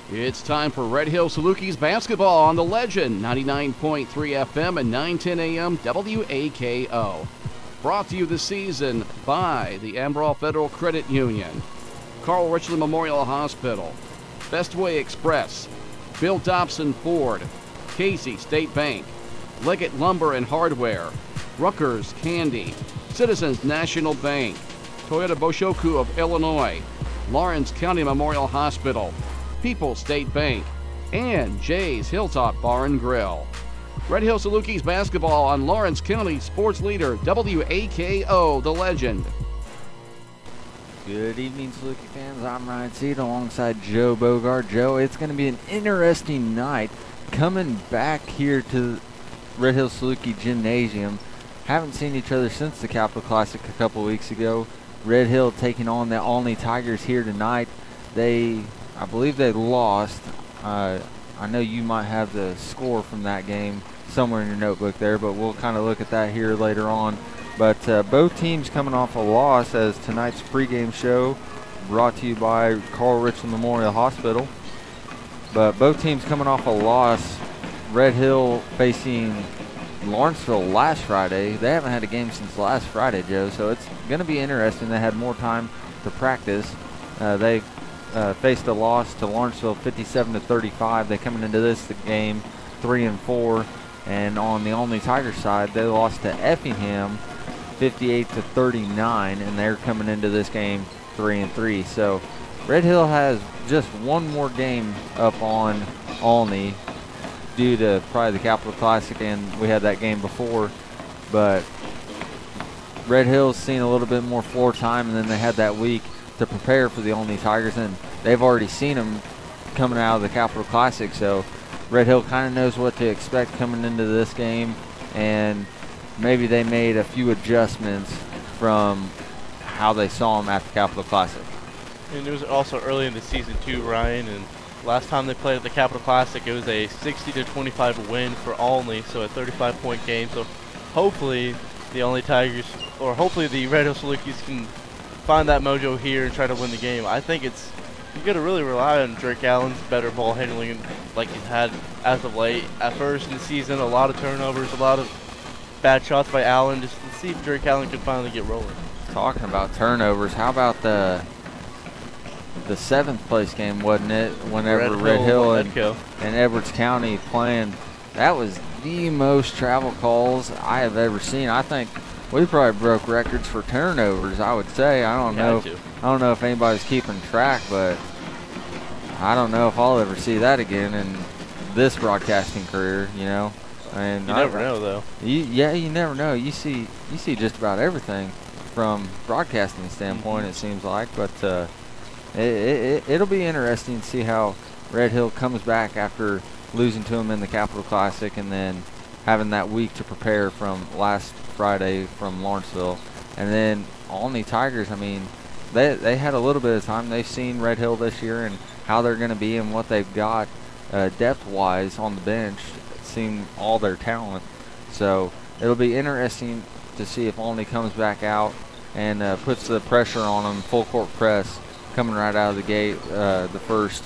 It's time for Red Hill Salukis basketball on the Legend, 99.3 FM and 910 AM WAKO. Brought to you this season by the Ambrol Federal Credit Union, Carl Richland Memorial Hospital, Bestway Express, Bill Dobson Ford, Casey State Bank, Leggett Lumber and Hardware, Rutgers Candy, Citizens National Bank, Toyota Boshoku of Illinois, Lawrence County Memorial Hospital, People's State Bank, and Jay's Hilltop Bar and Grill. Red Hill Salukis basketball on Lawrence County sports leader WAKO, the Legend. Good evening, Saluki fans. I'm Ryan Seed alongside Joe Bogart. Joe, it's going to be an interesting night coming back here to Red Hill Saluki Gymnasium. Haven't seen each other since the Capital Classic a couple weeks ago. Red Hill taking on the Olney Tigers here tonight. I believe they lost. I know you might have the score from that game somewhere in your notebook there, but we'll kind of look at that here later on. But both teams coming off a loss, as tonight's pregame show brought to you by Carl Richland Memorial Hospital. But both teams coming off a loss. Red Hill facing Lawrenceville last Friday. They haven't had a game since last Friday, Joe, so it's going to be interesting. They had more time to practice. They faced a loss to Lawrenceville 57-35. They coming into this game 3-4, and on the Olney Tigers side, they lost to Effingham 58-39, and they're coming into this game 3-3. So Red Hill has just one more game up on Olney due to probably the Capital Classic, and we had that game before. But Red Hill's seen a little bit more floor time, and then they had that week to prepare for the Olney Tigers, and they've already seen them coming out of the Capital Classic. So Red Hill kind of knows what to expect coming into this game, and maybe they made a few adjustments from how they saw them at the Capital Classic. And it was also early in the season too, Ryan, and last time they played at the Capital Classic, it was a 60-25 win for Olney, so a 35-point game. So hopefully the Olney Tigers, or hopefully the Red Hill Salukis, can find that mojo here and try to win the game. I think you got to really rely on Drake Allen's better ball handling like he's had as of late. At first in the season, a lot of turnovers, a lot of bad shots by Allen. Just to see if Drake Allen can finally get rolling. Talking about turnovers, how about the seventh place game, wasn't it? Whenever Red Hill and Edwards County playing, that was the most travel calls I have ever seen. I think we probably broke records for turnovers, I would say. I don't know if anybody's keeping track, but I don't know if I'll ever see that again in this broadcasting career, you know. And you never know, though. You never know. You see just about everything from broadcasting standpoint, it seems like. But it'll be interesting to see how Red Hill comes back after losing to them in the Capital Classic and then having that week to prepare from last Friday from Lawrenceville. And then Olney Tigers, I mean, they had a little bit of time. They've seen Red Hill this year and how they're going to be and what they've got depth-wise on the bench, seen all their talent. So it'll be interesting to see if Olney comes back out and puts the pressure on them, full court press, coming right out of the gate the first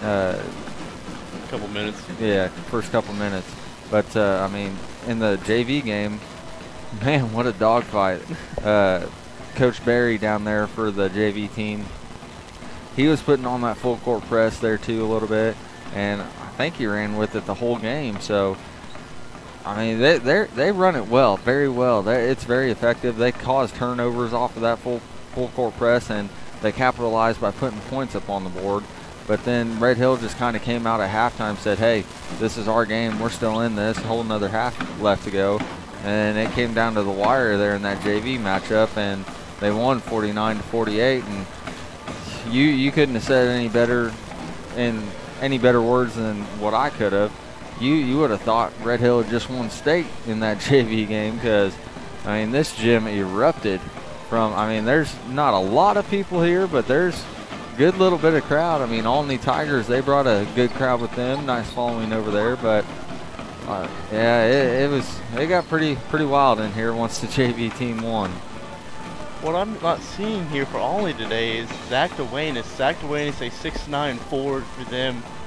couple minutes. Yeah, first couple minutes. But, I mean, in the JV game, man, what a dogfight. Coach Barry down there for the JV team, he was putting on that full court press there too a little bit, and I think he ran with it the whole game. So, I mean, they run it well, very well. It's very effective. They cause turnovers off of that full court press, and they capitalized by putting points up on the board. But then Red Hill just kind of came out at halftime, said, hey, this is our game. We're still in this. A whole another half left to go. And it came down to the wire there in that JV matchup, and they won 49-48. And you couldn't have said any better in any better words than what I could have. You would have thought Red Hill had just won state in that JV game because, I mean, this gym erupted from, I mean, there's not a lot of people here, but there's good little bit of crowd. I mean, Olney Tigers, they brought a good crowd with them. Nice following over there, but yeah, it got pretty wild in here once the JV team won. What I'm not seeing here for Olney today is Zach Duenas. Zach Duenas, a 6'9" forward for them.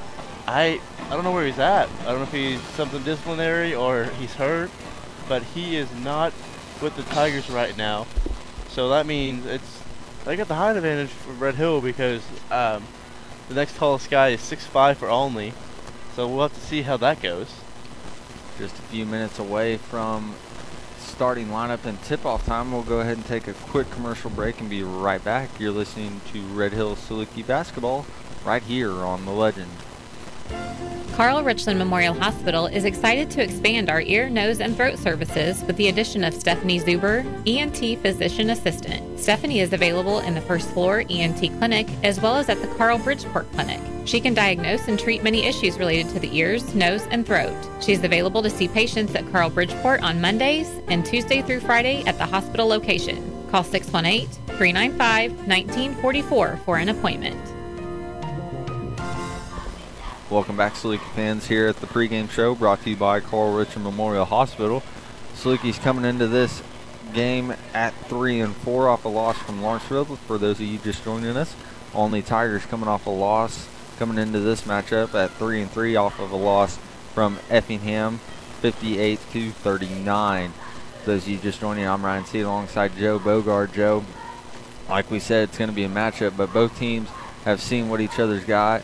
I don't know where he's at. I don't know if he's something disciplinary or he's hurt, but he is not with the Tigers right now. So that means they got the height advantage for Red Hill because the next tallest guy is 6'5" for Olney. So we'll have to see how that goes. Just a few minutes away from starting lineup and tip-off time. We'll go ahead and take a quick commercial break and be right back. You're listening to Red Hill Saluki basketball right here on The Legend. Carl Richland Memorial Hospital is excited to expand our ear, nose, and throat services with the addition of Stephanie Zuber, ENT Physician Assistant. Stephanie is available in the first floor ENT clinic as well as at the Carl Bridgeport Clinic. She can diagnose and treat many issues related to the ears, nose, and throat. She is available to see patients at Carl Bridgeport on Mondays and Tuesday through Friday at the hospital location. Call 618-395-1944 for an appointment. Welcome back, Saluki fans, here at the pregame show brought to you by Carl Richland Memorial Hospital. Saluki's coming into this game at 3-4 off a loss from Lawrenceville. For those of you just joining us, Olney Tigers coming off a loss, coming into this matchup at 3-3 off of a loss from Effingham, 58-39. For those of you just joining, I'm Ryan C. alongside Joe Bogard. Joe, like we said, it's going to be a matchup, but both teams have seen what each other's got.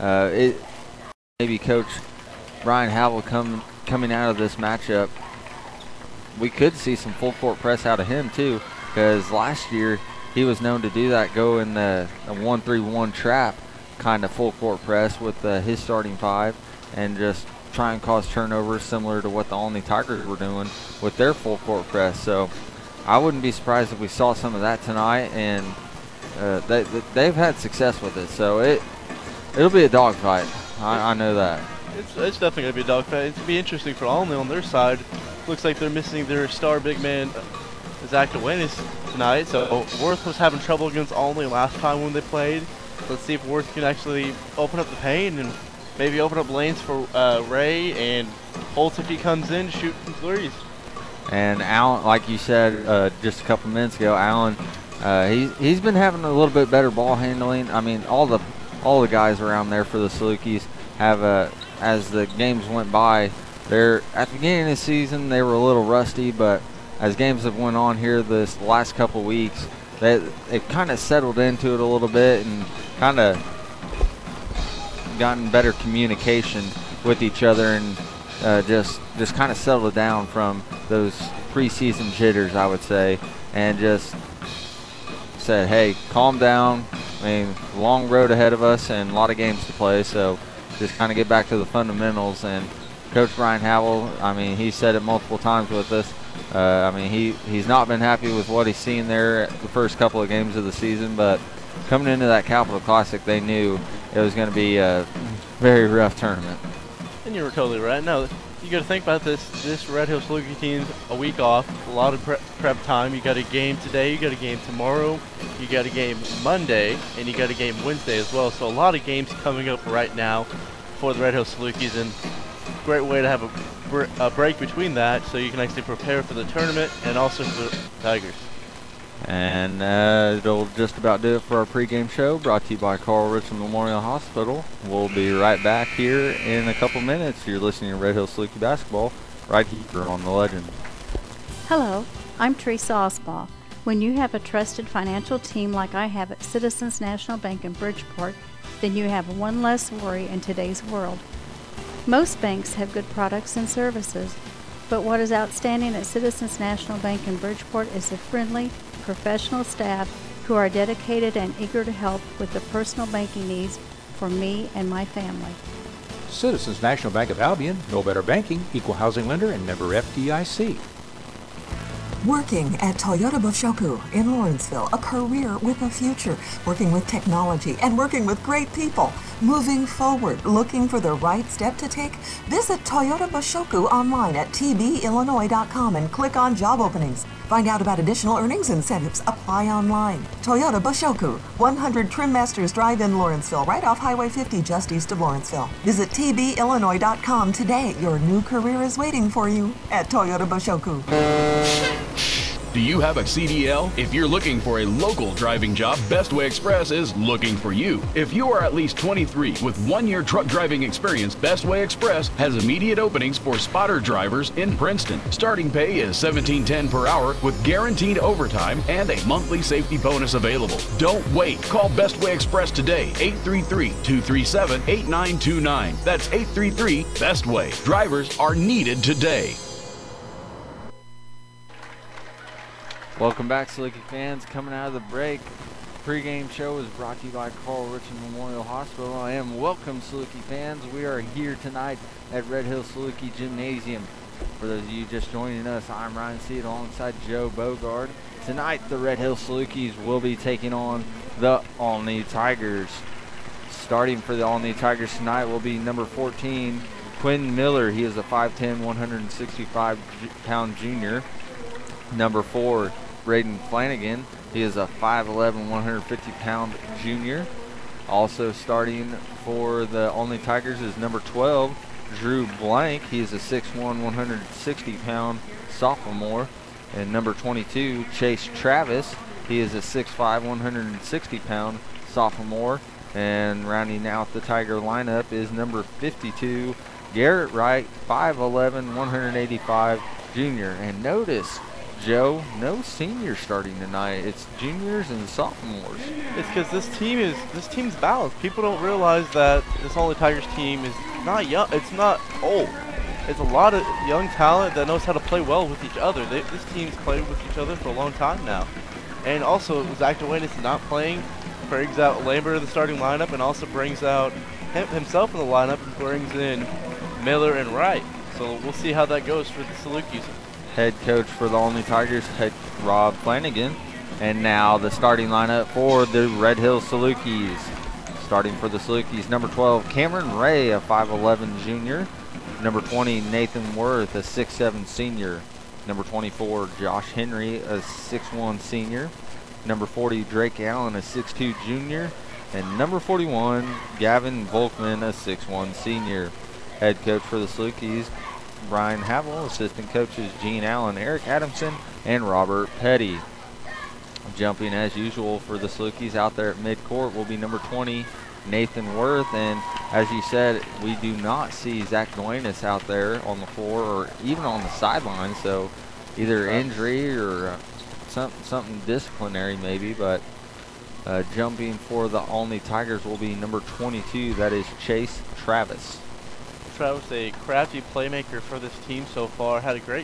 Maybe Coach Brian Havel coming out of this matchup, we could see some full court press out of him too, because last year he was known to do that, go in the 1-3-1 trap kind of full court press with his starting five and just try and cause turnovers similar to what the Olney Tigers were doing with their full court press. So I wouldn't be surprised if we saw some of that tonight, and they've had success with it. So it'll be a dogfight. I know that. It's definitely going to be a dogfight. It's going to be interesting for Olney on their side. Looks like they're missing their star big man, Zach DeWinnis, tonight. So Worth was having trouble against Olney last time when they played. Let's see if Worth can actually open up the paint and maybe open up lanes for Ray and Holt if he comes in, shoot some threes. And Allen, like you said just a couple minutes ago, Allen, he's been having a little bit better ball handling. I mean, all the guys around there for the Salukis have, as the games went by, at the beginning of the season they were a little rusty, but as games have went on here this last couple weeks, they've kind of settled into it a little bit and kind of gotten better communication with each other and just kind of settled down from those preseason jitters, I would say, and just said, hey, calm down. I mean, long road ahead of us and a lot of games to play, so just kind of get back to the fundamentals. And Coach Brian Havel, I mean, he said it multiple times with us. I mean, he's not been happy with what he's seen there the first couple of games of the season, but coming into that Capital Classic, they knew it was going to be a very rough tournament. And you were totally right. No, you got to think about this Red Hill Saluki team's a week off, a lot of prep time. You got a game today, you got a game tomorrow, you got a game Monday, and you got a game Wednesday as well. So a lot of games coming up right now for the Red Hill Salukis, and great way to have a break between that so you can actually prepare for the tournament and also for the Tigers. And it'll just about do it for our pregame show, brought to you by Carl Richland Memorial Hospital. We'll be right back here in a couple minutes. You're listening to Red Hill Saluki basketball right here on The Legend. Hello, I'm Teresa Osbaugh. When you have a trusted financial team like I have at Citizens National Bank in Bridgeport, then you have one less worry in today's world. Most banks have good products and services, but what is outstanding at Citizens National Bank in Bridgeport is the friendly, professional staff who are dedicated and eager to help with the personal banking needs for me and my family. Citizens National Bank of Albion, no better banking, equal housing lender, and member FDIC. Working at Toyota Boshoku in Lawrenceville, a career with a future, working with technology and working with great people. Moving forward, looking for the right step to take? Visit Toyota Boshoku online at tbillinois.com and click on job openings. Find out about additional earnings incentives. Apply online. Toyota Boshoku, 100 Trim Masters Drive in Lawrenceville, right off Highway 50 just east of Lawrenceville. Visit tbillinois.com today. Your new career is waiting for you at Toyota Boshoku. Do you have a CDL? If you're looking for a local driving job, Best Way Express is looking for you. If you are at least 23 with 1-year truck driving experience, Best Way Express has immediate openings for spotter drivers in Princeton. Starting pay is $17.10 per hour with guaranteed overtime and a monthly safety bonus available. Don't wait. Call Best Way Express today, 833-237-8929. That's 833-BEST WAY. Drivers are needed today. Welcome back, Saluki fans. Coming out of the break, pregame show is brought to you by Carl Richland Memorial Hospital. And welcome, Saluki fans. We are here tonight at Red Hill Saluki Gymnasium. For those of you just joining us, I'm Ryan Seed alongside Joe Bogard. Tonight, the Red Hill Salukis will be taking on the Olney Tigers. Starting for the Olney Tigers tonight will be number 14, Quinn Miller. He is a 5'10", 165-pound junior. Number 4, Braden Flanagan. He is a 5'11", 150-pound junior. Also starting for the Olney Tigers is number 12, Drew Blank. He is a 6'1", 160-pound sophomore. And number 22, Chase Travis. He is a 6'5", 160-pound sophomore. And rounding out the Tiger lineup is number 52, Garrett Wright, 5'11", 185 junior. And notice, Joe, no seniors starting tonight. It's juniors and sophomores. It's because this team's balanced. People don't realize that this Olney Tigers team is not young. It's not old. It's a lot of young talent that knows how to play well with each other. This team's played with each other for a long time now. And also, Zach Duenas is not playing, brings out Lambert in the starting lineup, and also brings out himself in the lineup and brings in Miller and Wright. So we'll see how that goes for the Salukis. Head coach for the Olney Tigers, Rob Flanagan. And now the starting lineup for the Red Hill Salukis. Starting for the Salukis, number 12, Cameron Ray, a 5'11 junior. Number 20, Nathan Worth, a 6'7 senior. Number 24, Josh Henry, a 6'1 senior. Number 40, Drake Allen, a 6'2 junior. And number 41, Gavin Volkman, a 6'1 senior. Head coach for the Salukis, Brian Havel. Assistant coaches, Gene Allen, Eric Adamson, and Robert Petty. Jumping as usual for the Salukis out there at midcourt will be number 20, Nathan Worth. And as you said, we do not see Zach Duenas out there on the floor or even on the sideline. So either injury or something disciplinary maybe. But jumping for the Olney Tigers will be number 22. That is Chase Travis. Travis, a crafty playmaker for this team so far. Had a great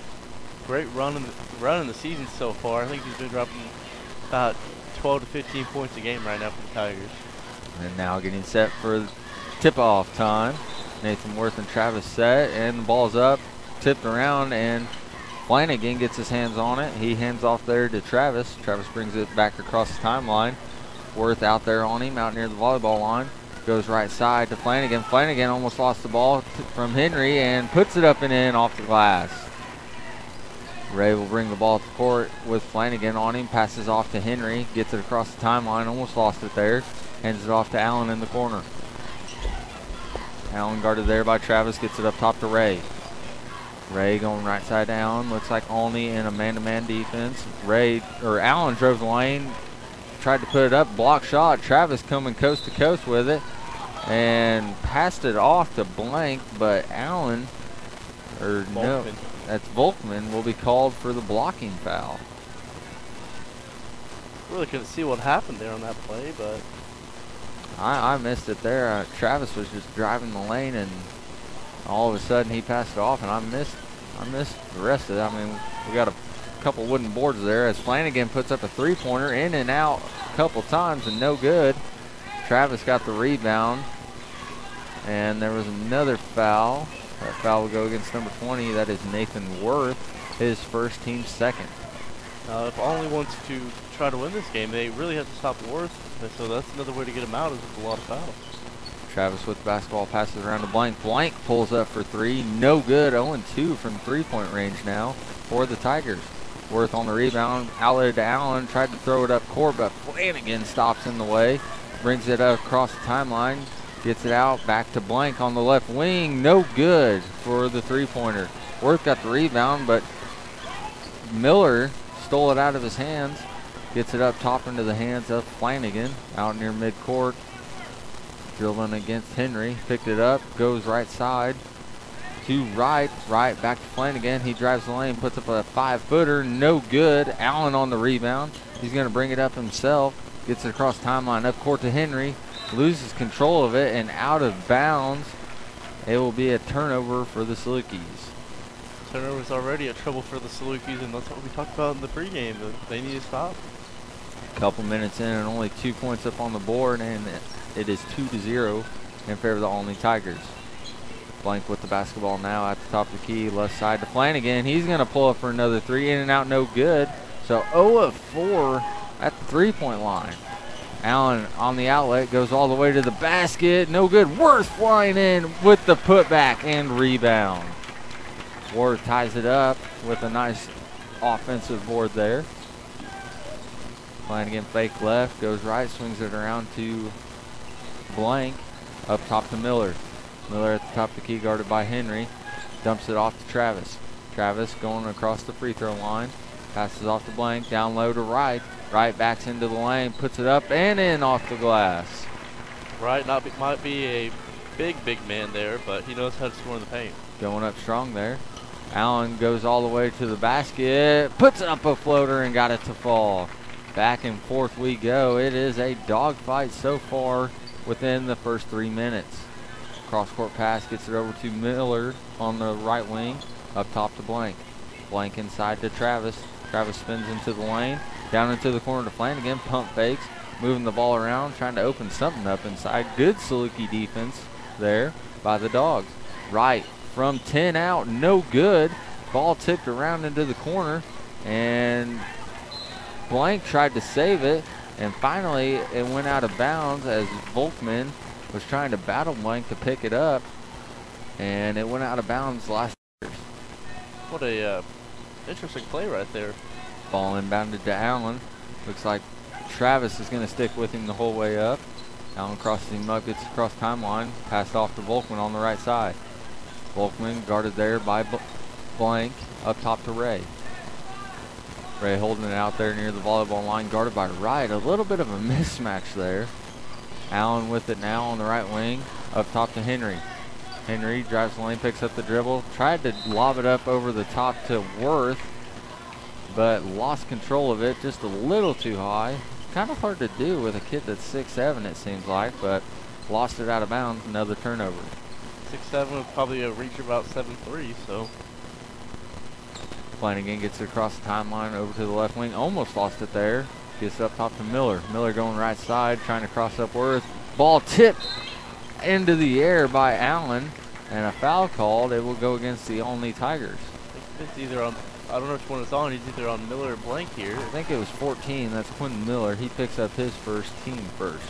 run in the season so far. I think he's been dropping about 12 to 15 points a game right now for the Tigers. And now getting set for tip-off time. Nathan Worth and Travis set, and the ball's up, tipped around, and Flanagan gets his hands on it. He hands off there to Travis. Travis brings it back across the timeline. Worth out there on him, out near the volleyball line. Goes right side to Flanagan. Flanagan almost lost the ball from Henry and puts it up and in off the glass. Ray will bring the ball to the court with Flanagan on him. Passes off to Henry. Gets it across the timeline. Almost lost it there. Hands it off to Allen in the corner. Allen guarded there by Travis. Gets it up top to Ray. Ray going right side to Allen. Looks like Olney in a man-to-man defense. Allen drove the lane. Tried to put it up. Block shot. Travis coming coast to coast with it. And passed it off to Blank, but Allen, that's Volkman, will be called for the blocking foul. Really couldn't see what happened there on that play, but I missed it there. Travis was just driving the lane, and all of a sudden he passed it off, and I missed the rest of it. I mean, we got a couple wooden boards there as Flanagan puts up a three-pointer in and out a couple times and no good. Travis got the rebound, and there was another foul. That foul will go against number 20. That is Nathan Worth, his first team second. If Olney wants to try to win this game, they really have to stop Worth. So that's another way to get him out is with a lot of fouls. Travis with the basketball, passes around to Blank. Blank pulls up for three. No good. 0-2 from three-point range now for the Tigers. Worth on the rebound. Outlet to Allen. Tried to throw it up court, but Flanagan stops in the way. Brings it up across the timeline. Gets it out. Back to Blank on the left wing. No good for the three-pointer. Worth got the rebound, but Miller stole it out of his hands. Gets it up top into the hands of Flanagan out near midcourt. Dribbling against Henry. Picked it up. Goes right side to right. Right back to Flanagan. He drives the lane. Puts up a 5-footer. No good. Allen on the rebound. He's going to bring it up himself. Gets it across timeline. Up court to Henry. Loses control of it and out of bounds. It will be a turnover for the Salukis. Turnover's already a trouble for the Salukis, and that's what we talked about in the pregame. That they need to stop. Couple minutes in and only 2 points up on the board, and it is 2-0 in favor of the Olney Tigers. Blank with the basketball now at the top of the key, left side to Flanagan. He's going to pull up for another three, in and out, no good. So 0 of 4 at the three-point line. Allen on the outlet, goes all the way to the basket, no good. Worth flying in with the putback and rebound. Worth ties it up with a nice offensive board there. Flanagan fake left, goes right, swings it around to Blank. Up top to Miller. Miller at the top of the key, guarded by Henry. Dumps it off to Travis. Travis going across the free throw line. Passes off to Blank, down low to Wright. Wright backs into the lane, puts it up and in off the glass. Wright might be a big man there, but he knows how to score in the paint. Going up strong there. Allen goes all the way to the basket, puts up a floater and got it to fall. Back and forth we go. It is a dogfight so far within the first 3 minutes. Cross-court pass, gets it over to Miller on the right wing. Up top to Blank. Blank inside to Travis. Travis spins into the lane. Down into the corner to Flanagan. Pump fakes. Moving the ball around. Trying to open something up inside. Good Saluki defense there by the Dogs. Right from 10 out. No good. Ball tipped around into the corner. And Blank tried to save it. And finally it went out of bounds as Volkman was trying to battle Blank to pick it up. And it went out of bounds last year. What a interesting play right there. Ball inbounded to Allen. Looks like Travis is going to stick with him the whole way up. Allen crosses him up, gets across timeline. Passed off to Volkman on the right side. Volkman guarded there by Blank. Up top to Ray. Ray holding it out there near the volleyball line, guarded by Wright. A little bit of a mismatch there. Allen with it now on the right wing. Up top to Henry. Henry drives the lane, picks up the dribble. Tried to lob it up over the top to Worth, but lost control of it just a little too high. Kind of hard to do with a kid that's 6'7", it seems like, but lost it out of bounds. Another turnover. 6'7" would probably reach about 7'3", so. Flanagan gets it across the timeline over to the left wing. Almost lost it there. Gets up top to Miller. Miller going right side, trying to cross up Worth. Ball tipped into the air by Allen, and a foul called. It will go against the Olney Tigers. It's either on, I don't know which one it's on. He's either on Miller or Blank here. I think it was 14. That's Quentin Miller. He picks up his first, team first.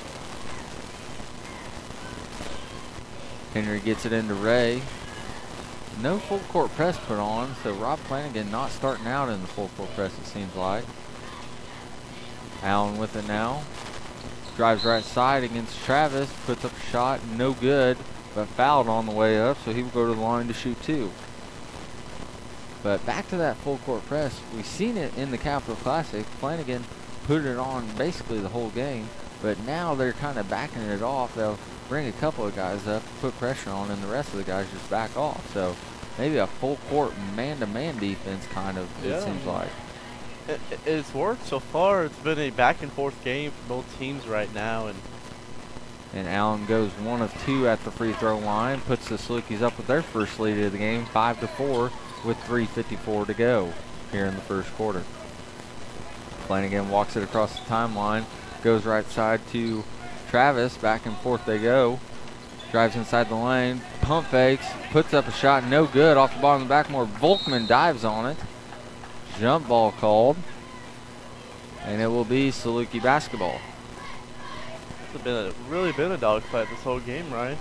Henry gets it into Ray. No full court press put on, so Rob Flanagan not starting out in the full court press, it seems like. Allen with it now. Drives right side against Travis. Puts up a shot. No good, but fouled on the way up, so he will go to the line to shoot two. But back to that full court press. We've seen it in the Capital Classic. Flanagan put it on basically the whole game, but now they're kind of backing it off. They'll bring a couple of guys up, put pressure on, and the rest of the guys just back off. So maybe a full court man-to-man defense kind of, it seems like. It's worked so far. It's been a back-and-forth game for both teams right now. And Allen goes 1 of 2 at the free throw line, puts the Salukis up with their first lead of the game, 5-4, with 3:54 to go here in the first quarter. Flanagan walks it across the timeline, goes right side to Travis, back and forth they go. Drives inside the lane, pump fakes, puts up a shot, no good, off the bottom of the backboard. Volkman dives on it. Jump ball called, and it will be Saluki basketball. It's really been a dogfight this whole game, right?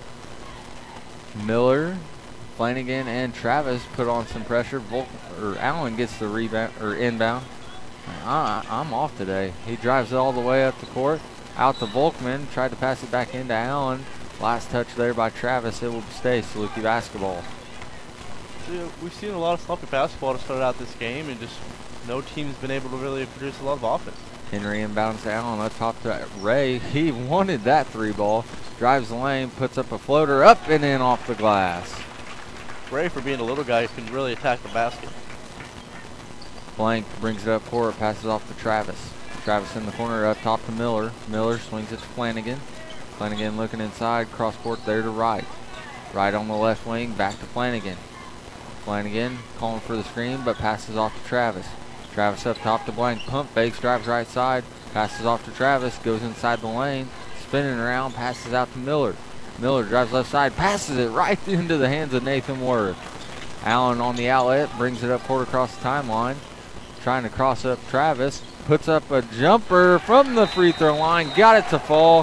Miller, Flanagan, and Travis put on some pressure. Allen gets the rebound or inbound. I'm off today. He drives it all the way up the court, out to Volkman, tried to pass it back into Allen. Last touch there by Travis. It will stay Saluki basketball. We've seen a lot of sloppy basketball to start out this game, and just no team's been able to really produce a lot of offense. Henry inbounds to Allen up top to Ray. He wanted that 3 ball. Drives the lane, puts up a floater up and in off the glass. Ray, for being a little guy, can really attack the basket. Blank brings it up court, passes off to Travis. Travis in the corner, up top to Miller. Miller swings it to Flanagan. Flanagan looking inside, cross court there to Wright. Wright on the left wing, back to Flanagan. Flanagan calling for the screen, but passes off to Travis. Travis up top to Blank, pump fakes, drives right side, passes off to Travis, goes inside the lane, spinning around, passes out to Miller. Miller drives left side, passes it right into the hands of Nathan Worth. Allen on the outlet, brings it up court across the timeline, trying to cross up Travis, puts up a jumper from the free throw line, got it to fall,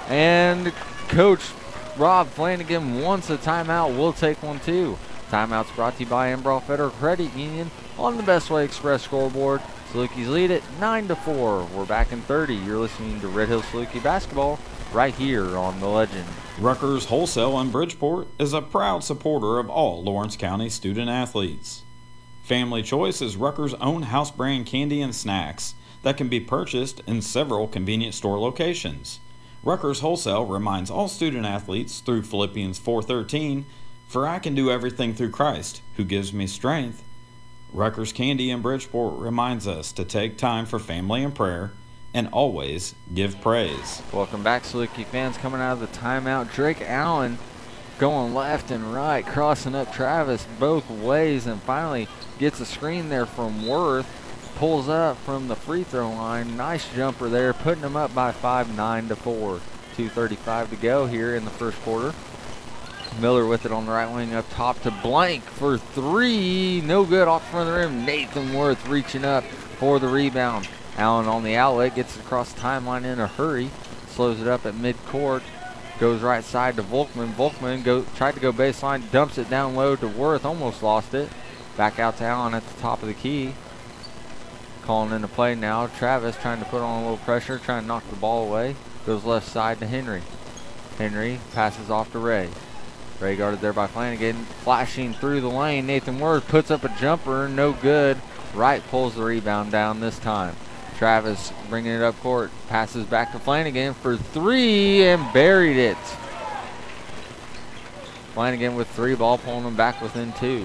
and Coach Rob Flanagan wants a timeout. We'll take one too. Timeout's brought to you by Embrough Federal Credit Union on the Bestway Express scoreboard. Salukis lead it 9-4. We're back in 30. You're listening to Red Hill Saluki basketball right here on The Legend. Rutgers Wholesale in Bridgeport is a proud supporter of all Lawrence County student athletes. Family Choice is Rutgers' own house brand candy and snacks that can be purchased in several convenient store locations. Rutgers Wholesale reminds all student athletes through Philippians 4:13, "For I can do everything through Christ, who gives me strength." Rutgers Candy in Bridgeport reminds us to take time for family and prayer and always give praise. Welcome back, Saluki fans. Coming out of the timeout, Drake Allen going left and right, crossing up Travis both ways, and finally gets a screen there from Worth. Pulls up from the free throw line. Nice jumper there, putting them up by 5, 9-4. 2:35 to go here in the first quarter. Miller with it on the right wing up top to Blank for 3. No good off the front of the rim. Nathan Worth reaching up for the rebound. Allen on the outlet, gets it across the timeline in a hurry. Slows it up at midcourt. Goes right side to Volkman. Volkman tried to go baseline, dumps it down low to Worth. Almost lost it. Back out to Allen at the top of the key. Calling into play now. Travis trying to put on a little pressure, trying to knock the ball away. Goes left side to Henry. Henry passes off to Ray. Ray guarded there by Flanagan. Flashing through the lane. Nathan Worth puts up a jumper. No good. Wright pulls the rebound down this time. Travis bringing it up court. Passes back to Flanagan for 3 and buried it. Flanagan with 3 ball, pulling him back within 2.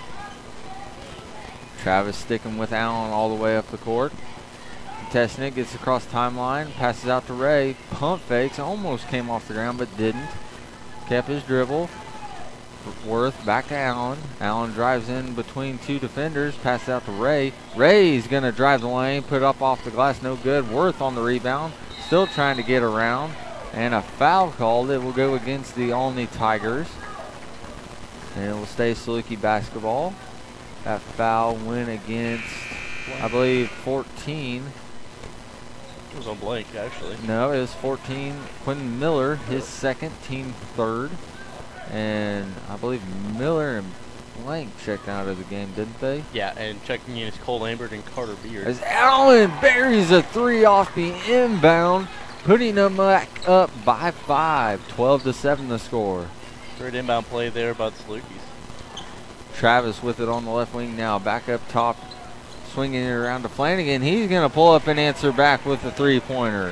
Travis sticking with Allen all the way up the court. Contesting it, gets across the timeline, passes out to Ray. Pump fakes, almost came off the ground but didn't. Kept his dribble. Worth back to Allen. Allen drives in between 2 defenders, passes out to Ray. Ray's going to drive the lane, put up off the glass, no good. Worth on the rebound, still trying to get around. And a foul called. It will go against the Olney Tigers. And it will stay Saluki basketball. That foul went against, I believe, 14. It was on Blank, actually. No, it was 14. Quentin Miller, his second, team third. And I believe Miller and Blank checked out of the game, didn't they? Yeah, and checking in is Cole Lambert and Carter Beard. As Allen buries a 3 off the inbound, putting them back up by 5. 12-7 the score. Great inbound play there by the Salukis. Travis with it on the left wing now, back up top, swinging it around to Flanagan. He's going to pull up and answer back with the 3-pointer.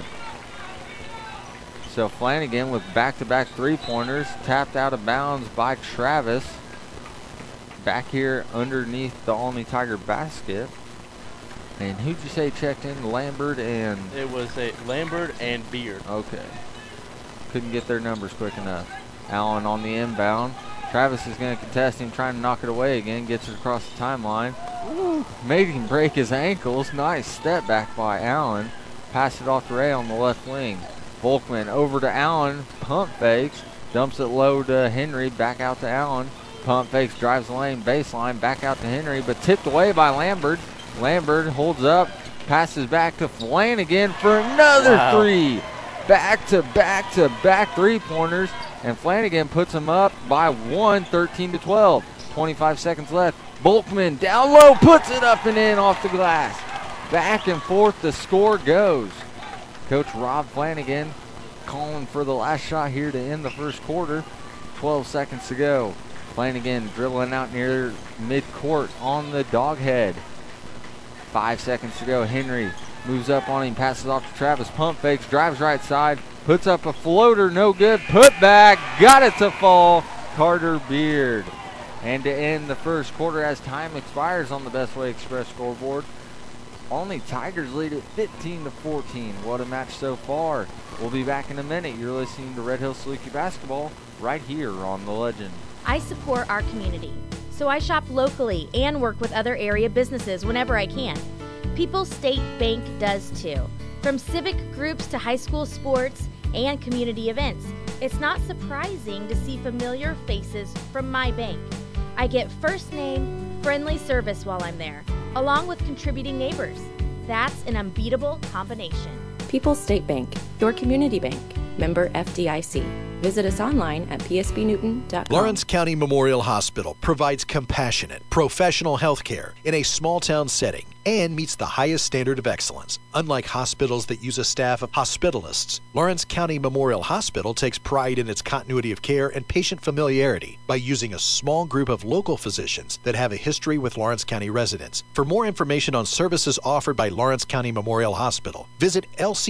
So Flanagan with back-to-back 3-pointers, tapped out of bounds by Travis. Back here underneath the Olney Tiger basket. And who'd you say checked in? Lambert and... It was a Lambert and Beard. Okay. Couldn't get their numbers quick enough. Allen on the inbound. Travis is going to contest him, trying to knock it away again. Gets it across the timeline. Ooh, made him break his ankles. Nice step back by Allen. Passed it off to Ray on the left wing. Volkman over to Allen. Pump fakes. Dumps it low to Henry. Back out to Allen. Pump fakes. Drives the lane. Baseline. Back out to Henry. But tipped away by Lambert. Lambert holds up. Passes back to Flanagan for another 3. Back-to-back 3-pointers. And Flanagan puts him up by 1, 13-12. 25 seconds left. Volkman down low, puts it up and in off the glass. Back and forth the score goes. Coach Rob Flanagan calling for the last shot here to end the first quarter. 12 seconds to go. Flanagan dribbling out near midcourt on the dog head. 5 seconds to go. Henry moves up on him, passes off to Travis. Pump fakes, drives right side, puts up a floater, no good. Put back, got it to fall. Carter Beard. And to end the first quarter as time expires on the Bestway Express scoreboard, Olney Tigers lead it 15-14. What a match so far. We'll be back in a minute. You're listening to Red Hills Saluki Basketball right here on The Legend. I support our community, so I shop locally and work with other area businesses whenever I can. People's State Bank does too. From civic groups to high school sports and community events, it's not surprising to see familiar faces from my bank. I get first name, friendly service while I'm there, along with contributing neighbors. That's an unbeatable combination. People's State Bank, your community bank. Member FDIC. Visit us online at psbnewton.com. Lawrence County Memorial Hospital provides compassionate, professional health care in a small-town setting and meets the highest standard of excellence. Unlike hospitals that use a staff of hospitalists, Lawrence County Memorial Hospital takes pride in its continuity of care and patient familiarity by using a small group of local physicians that have a history with Lawrence County residents. For more information on services offered by Lawrence County Memorial Hospital, visit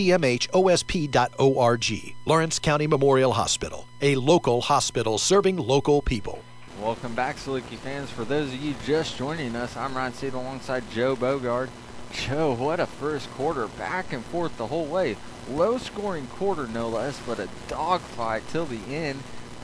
lcmhosp.org. Lawrence County Memorial Hospital, a local hospital serving local people. Welcome back, Saluki fans. For those of you just joining us, I'm Ryan Seidel alongside Joe Bogard. Joe, what a first quarter, back and forth the whole way. Low-scoring quarter, no less, but a dogfight till the end,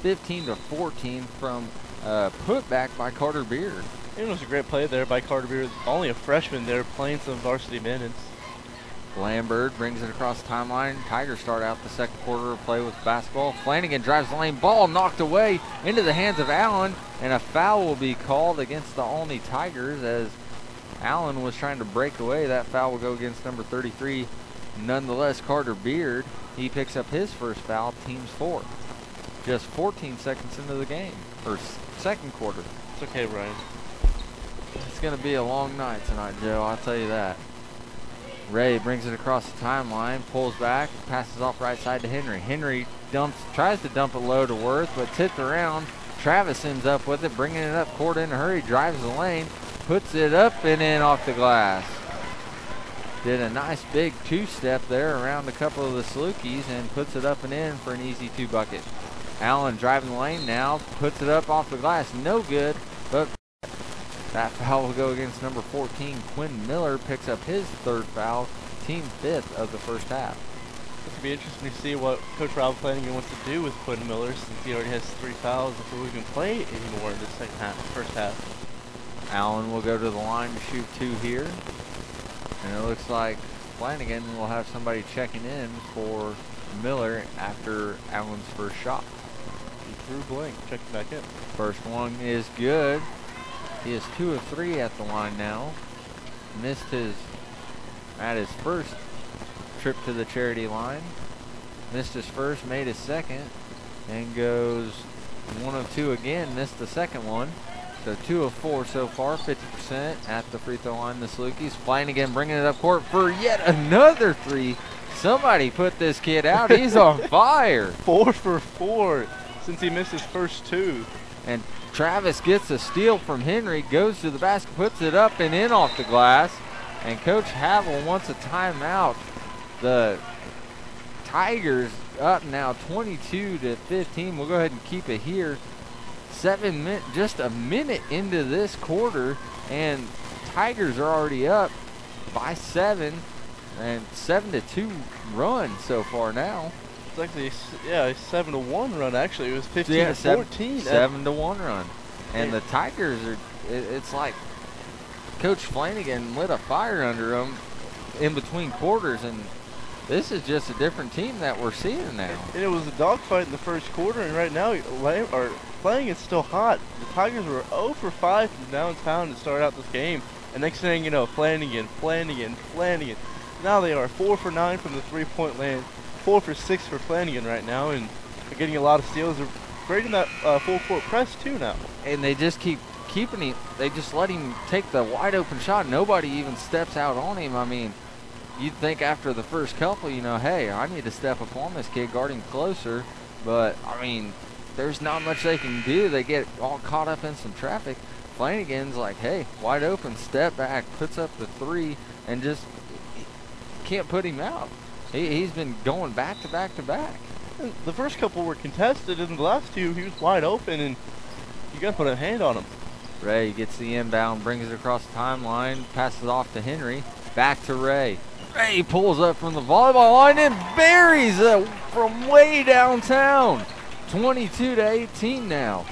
15-14 from putback by Carter Beard. It was a great play there by Carter Beard. Only a freshman there playing some varsity minutes. Lambert brings it across the timeline. Tigers start out the second quarter of play with basketball. Flanagan drives the lane. Ball knocked away into the hands of Allen, and a foul will be called against the Olney Tigers as Allen was trying to break away. That foul will go against number 33. Nonetheless, Carter Beard, he picks up his first foul, team's fourth. Just 14 seconds into the game, or second quarter. It's okay, Ryan. It's going to be a long night tonight, Joe, I'll tell you that. Ray brings it across the timeline, pulls back, passes off right side to Henry. Henry tries to dump it low to Worth, but tipped around. Travis ends up with it, bringing it up court in a hurry, drives the lane, puts it up and in off the glass. Did a nice big two-step there around a couple of the Salukis and puts it up and in for an easy two bucket. Allen driving the lane now, puts it up off the glass, no good, but that foul will go against number 14. Quinn Miller picks up his third foul, team fifth of the first half. It's going to be interesting to see what Coach Rob Flanagan wants to do with Quinn Miller since he already has 3 fouls if he'll even play anymore in the first half. Allen will go to the line to shoot 2 here. And it looks like Flanagan will have somebody checking in for Miller after Allen's first shot. He threw blank, checking back in. First one is good. He is 2 of 3 at the line now. Missed his first trip to the charity line. Missed his first, made his second, and goes 1 of 2 again. Missed the second one. So 2 of 4 so far, 50% at the free throw line. The Salukis. Flanagan bringing it up court for yet another 3. Somebody put this kid out. He's on fire. 4 for 4 since he missed his first 2. And Travis gets a steal from Henry, goes to the basket, puts it up and in off the glass. And Coach Havel wants a timeout. The Tigers up now 22-15. We'll go ahead and keep it here. Just a minute into this quarter, and Tigers are already up by 7, and 7-2 run so far now. It's actually a 7-1 run. Actually, it was 15-14. 7-1 run, and the Tigers are. It's like Coach Flanagan lit a fire under them in between quarters, and this is just a different team that we're seeing now. And it was a dogfight in the first quarter, and right now Flanagan's still hot. The Tigers were 0 for 5 from downtown to start out this game, and next thing you know, Flanagan. Now they are 4 for 9 from the three-point land. 4 for 6 for Flanagan right now, and they're getting a lot of steals. They're breaking that full court press too now. And they just keep keeping him. They just let him take the wide open shot. Nobody even steps out on him. I mean, you'd think after the first couple, hey, I need to step up on this kid, guard him closer. But, I mean, there's not much they can do. They get all caught up in some traffic. Flanagan's like, hey, wide open, step back, puts up the 3. and just can't put him out. He's been going back to back to back. The first couple were contested, and the last two, he was wide open, and you got to put a hand on him. Ray gets the inbound, brings it across the timeline, passes off to Henry, back to Ray. Ray pulls up from the volleyball line and buries it from way downtown. 22-18 now.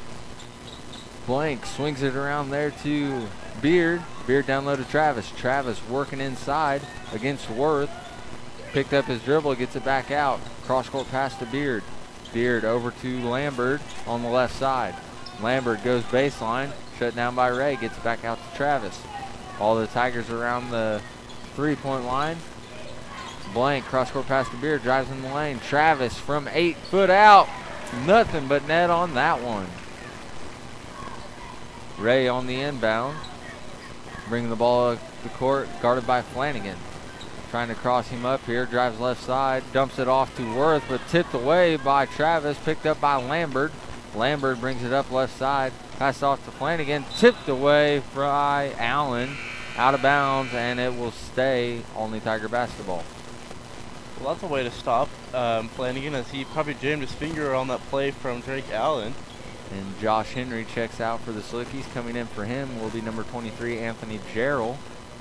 Blank swings it around there to Beard. Beard down low to Travis. Travis working inside against Worth. Picked up his dribble, gets it back out. Cross-court pass to Beard. Beard over to Lambert on the left side. Lambert goes baseline, shut down by Ray, gets it back out to Travis. All the Tigers around the three-point line. Blank, cross-court pass to Beard, drives in the lane. Travis from 8 foot out. Nothing but net on that one. Ray on the inbound. Bringing the ball up the court, guarded by Flanagan. Trying to cross him up here, drives left side, dumps it off to Worth, but tipped away by Travis, picked up by Lambert. Lambert brings it up left side, pass off to Flanagan, tipped away by Allen, out of bounds, and it will stay only Tiger basketball. Well, that's a way to stop Flanagan, as he probably jammed his finger on that play from Drake Allen. And Josh Henry checks out for the Slickies. Coming in for him will be number 23, Anthony Gerald.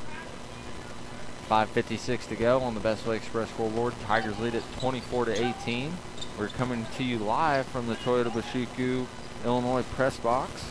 5:56 to go on the Best Way Express scoreboard. Tigers lead at 24-18. We're coming to you live from the Toyota Bashuku, Illinois press box.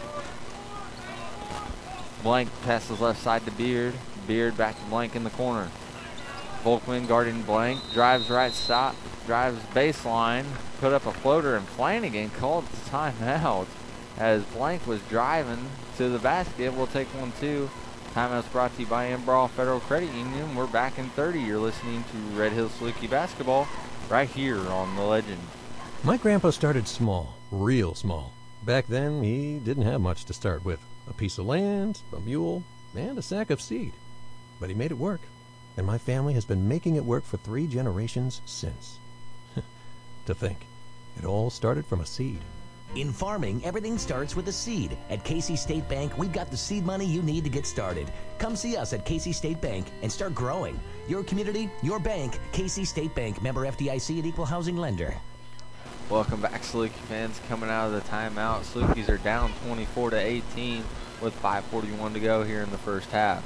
Blank passes left side to Beard. Beard back to Blank in the corner. Volkman guarding Blank, drives right side, drives baseline, put up a floater, and Flanagan called the timeout as Blank was driving to the basket. We'll take 1-2. Timeout's brought to you by Embrough Federal Credit Union. We're back in 30. You're listening to Red Hill Saluki basketball right here on The Legend. My grandpa started small, real small. Back then, he didn't have much to start with. A piece of land, a mule, and a sack of seed. But he made it work, and my family has been making it work for 3 generations since. To think, it all started from a seed. In farming, everything starts with a seed. At Casey State Bank, we've got the seed money you need to get started. Come see us at Casey State Bank and start growing. Your community, your bank. Casey State Bank, member FDIC and equal housing lender. Welcome back, Saluki fans. Coming out of the timeout, Salukis are down 24-18 with 5:41 to go here in the first half.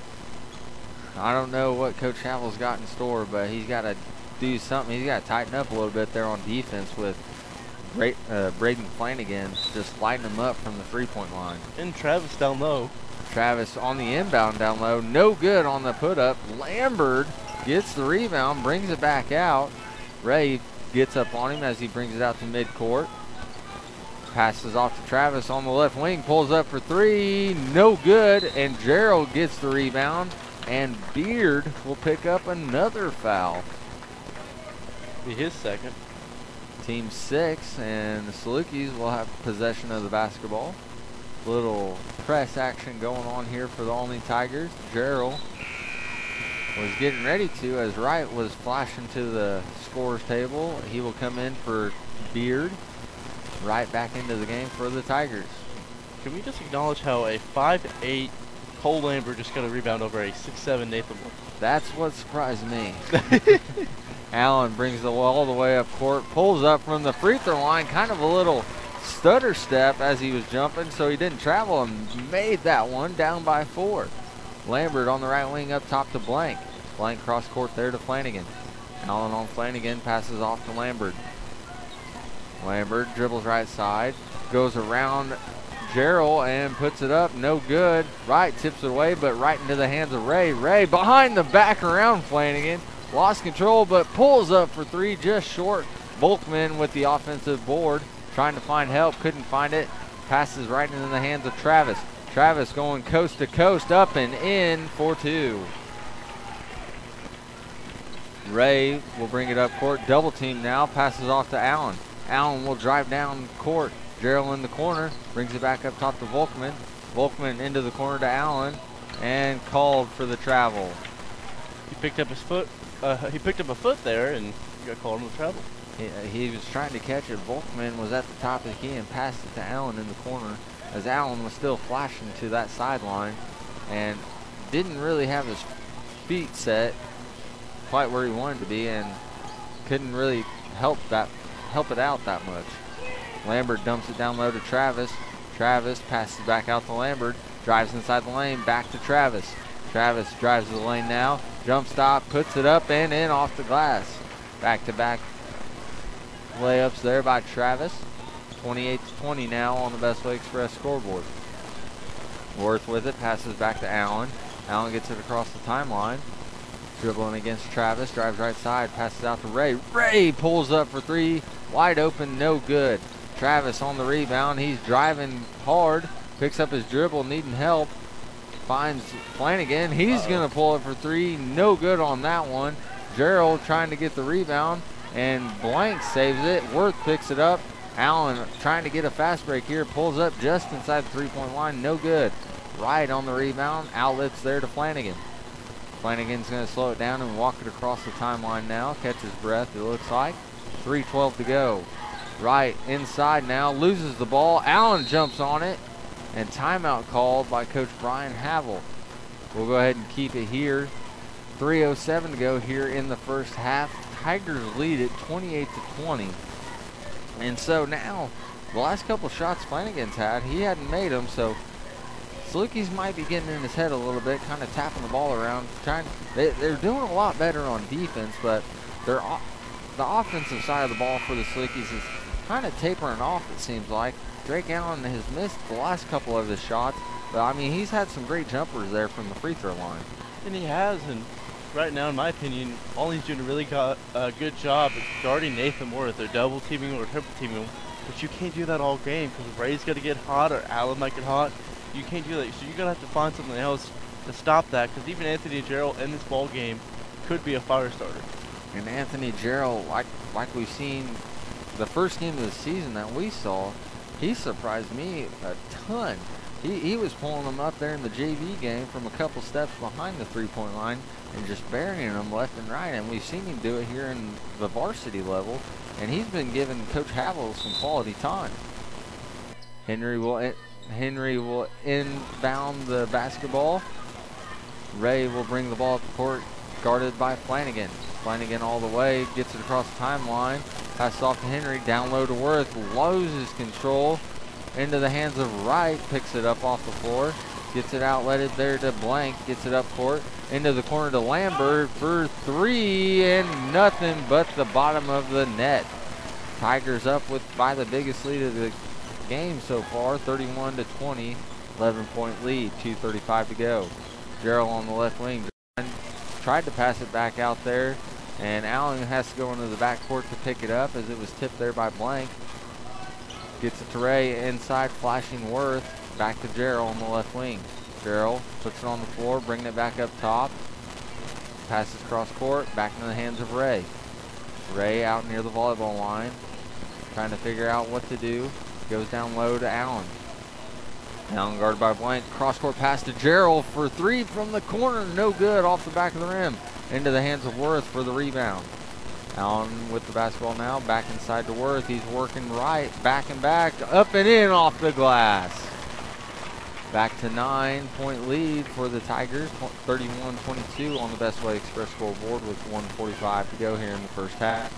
I don't know what Coach Havel's got in store, but he's got to do something. He's got to tighten up a little bit there on defense with Braden Flanagan just lighting him up from the three-point line. And Travis down low. Travis on the inbound down low. No good on the put-up. Lambert gets the rebound, brings it back out. Ray gets up on him as he brings it out to midcourt. Passes off to Travis on the left wing. Pulls up for 3. No good. And Gerald gets the rebound. And Beard will pick up another foul. Be his second. Team 6, and the Salukis will have possession of the basketball. Little press action going on here for the Olney Tigers. Gerald was getting ready to as Wright was flashing to the scorer's table. He will come in for Beard. Right back into the game for the Tigers. Can we just acknowledge how a 5'8" Cole Lambert just got a rebound over a 6'7" Nathan Wolf? That's what surprised me. Allen brings the ball all the way up court, pulls up from the free throw line, kind of a little stutter step as he was jumping, so he didn't travel and made that one down by 4. Lambert on the right wing up top to Blank. Blank cross court there to Flanagan. Allen on Flanagan, passes off to Lambert. Lambert dribbles right side, goes around Gerald and puts it up, no good. Wright tips it away, but right into the hands of Ray. Ray behind the back around Flanagan. Lost control, but pulls up for 3, just short. Volkman with the offensive board, trying to find help, couldn't find it. Passes right into the hands of Travis. Travis going coast to coast, up and in for 2. Ray will bring it up court, double team now, passes off to Allen. Allen will drive down court. Gerald in the corner, brings it back up top to Volkman. Volkman into the corner to Allen, and called for the travel. He picked up his foot. He picked up a foot there, and got called on the travel. He was trying to catch it. Volkman was at the top of the key and passed it to Allen in the corner, as Allen was still flashing to that sideline, and didn't really have his feet set quite where he wanted to be and couldn't really help it out that much. Lambert dumps it down low to Travis. Travis passes back out to Lambert. Drives inside the lane, back to Travis. Travis drives the lane now. Jump stop, puts it up and in off the glass. Back-to-back layups there by Travis. 28-20 now on the Bestway Express scoreboard. Worth with it, passes back to Allen. Allen gets it across the timeline. Dribbling against Travis, drives right side, passes out to Ray. Ray pulls up for three, wide open, no good. Travis on the rebound, he's driving hard, picks up his dribble, needing help. Finds Flanagan, he's gonna pull it for three, no good on that one. Gerald trying to get the rebound, and Blank saves it. Worth picks it up. Allen trying to get a fast break here, pulls up just inside the three-point line, no good. Wright on the rebound, outlets there to Flanagan. Flanagan's going to slow it down and walk it across the timeline now. Catches breath, it looks like. 3:12 to go. Wright inside now, loses the ball. Allen jumps on it, and timeout called by Coach Brian Havel. We'll go ahead and keep it here. 3:07 to go here in the first half. Tigers lead it 28-20. And so now, the last couple shots Flanagan's had, he hadn't made them, so Salukis might be getting in his head a little bit, kind of tapping the ball around. They're doing a lot better on defense, but the offensive side of the ball for the Salukis is kind of tapering off, it seems like. Drake Allen has missed the last couple of his shots, but I mean, he's had some great jumpers there from the free throw line. And he has, and right now, in my opinion, all he's doing a really good job is guarding Nathan Moore. They're double teaming or triple teaming, but you can't do that all game because Ray's got to get hot or Allen might get hot. You can't do that, so you're going to have to find something else to stop that, because even Anthony Gerald in this ball game could be a fire starter. And Anthony Gerald, like we've seen the first game of the season that we saw, he surprised me a ton. He was pulling them up there in the JV game from a couple steps behind the three-point line and just burying them left and right, and we've seen him do it here in the varsity level, and he's been giving Coach Havel some quality time. Henry will inbound the basketball. Ray will bring the ball up the court, guarded by Flanagan. Flanagan all the way, gets it across the timeline. Passes off to Henry, down low to Worth, loses control into the hands of Wright, picks it up off the floor, gets it outletted there to Blank, gets it up court, into the corner to Lambert for three, and nothing but the bottom of the net. Tigers up by the biggest lead of the game so far, 31-20, 11-point lead, 2:35 to go. Gerald on the left wing tried to pass it back out there, and Allen has to go into the backcourt to pick it up as it was tipped there by Blank. Gets it to Ray inside, flashing Worth, back to Gerald on the left wing. Gerald puts it on the floor, bringing it back up top. Passes cross court, back into the hands of Ray. Ray out near the volleyball line, trying to figure out what to do. Goes down low to Allen. Allen guarded by Blank. Cross-court pass to Gerald for three from the corner. No good, off the back of the rim. Into the hands of Worth for the rebound. Allen with the basketball now. Back inside to Worth. He's working right. Back and back. Up and in off the glass. Back to 9-point lead for the Tigers. 31-22 on the Bestway Express scoreboard with 1:45 to go here in the first half.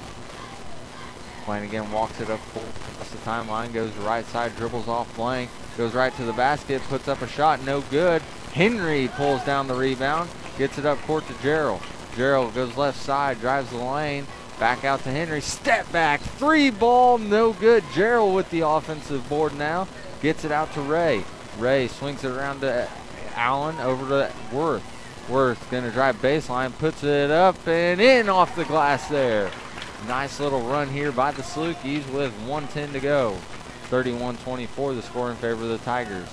Flanagan walks it up across the timeline, goes to right side, dribbles off Blank, goes right to the basket, puts up a shot, no good. Henry pulls down the rebound, gets it up court to Gerald. Gerald goes left side, drives the lane, back out to Henry, step back, three ball, no good. Gerald with the offensive board now, gets it out to Ray. Ray swings it around to Allen, over to Worth. Worth gonna drive baseline, puts it up and in off the glass there. Nice little run here by the Salukis with 1:10 to go. 31-24 the score in favor of the Tigers.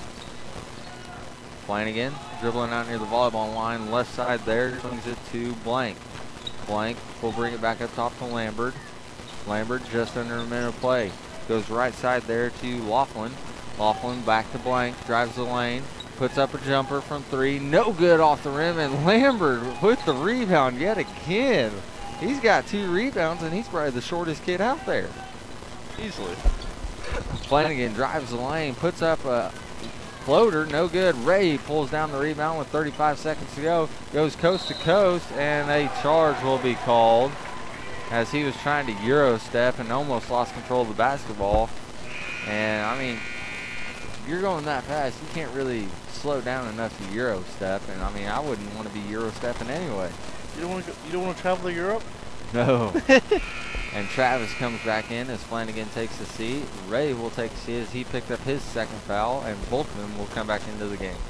Flanagan dribbling out near the volleyball line, left side there, swings it to Blank. Blank will bring it back up top to Lambert. Lambert just under a minute of play. Goes right side there to Laughlin. Laughlin back to Blank, drives the lane, puts up a jumper from three, no good off the rim, and Lambert with the rebound yet again. He's got 2 rebounds, and he's probably the shortest kid out there. Easily. Flanagan drives the lane, puts up a floater, no good. Ray pulls down the rebound with 35 seconds to go. Goes coast to coast, and a charge will be called as he was trying to Euro step and almost lost control of the basketball. And, I mean, if you're going that fast, you can't really slow down enough to Euro step. And, I mean, I wouldn't want to be Euro stepping anyway. You don't want to travel to Europe? No. And Travis comes back in as Flanagan takes a seat. Ray will take a seat as he picked up his second foul, and both of them will come back into the game.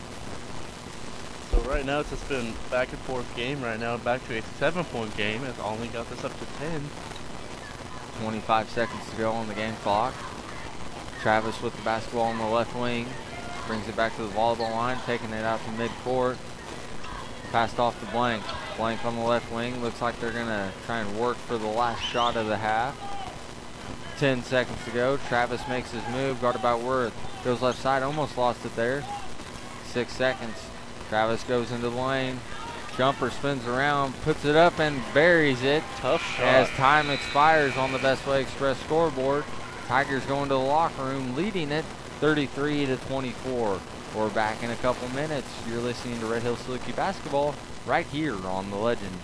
So right now it's just been back and forth game right now, back to a 7-point game. It's only got this up to 10. 25 seconds to go on the game clock. Travis with the basketball on the left wing. Brings it back to the volleyball line, taking it out to midcourt. Passed off to Blank. Blank on the left wing. Looks like they're going to try and work for the last shot of the half. 10 seconds to go. Travis makes his move, guarded by Worth. Goes left side, almost lost it there. 6 seconds. Travis goes into the lane. Jumper spins around, puts it up and buries it. Tough shot. As time expires on the Best Way Express scoreboard. Tigers going to the locker room, leading it 33-24. We're back in a couple minutes. You're listening to Red Hill Saluki basketball right here on The Legend.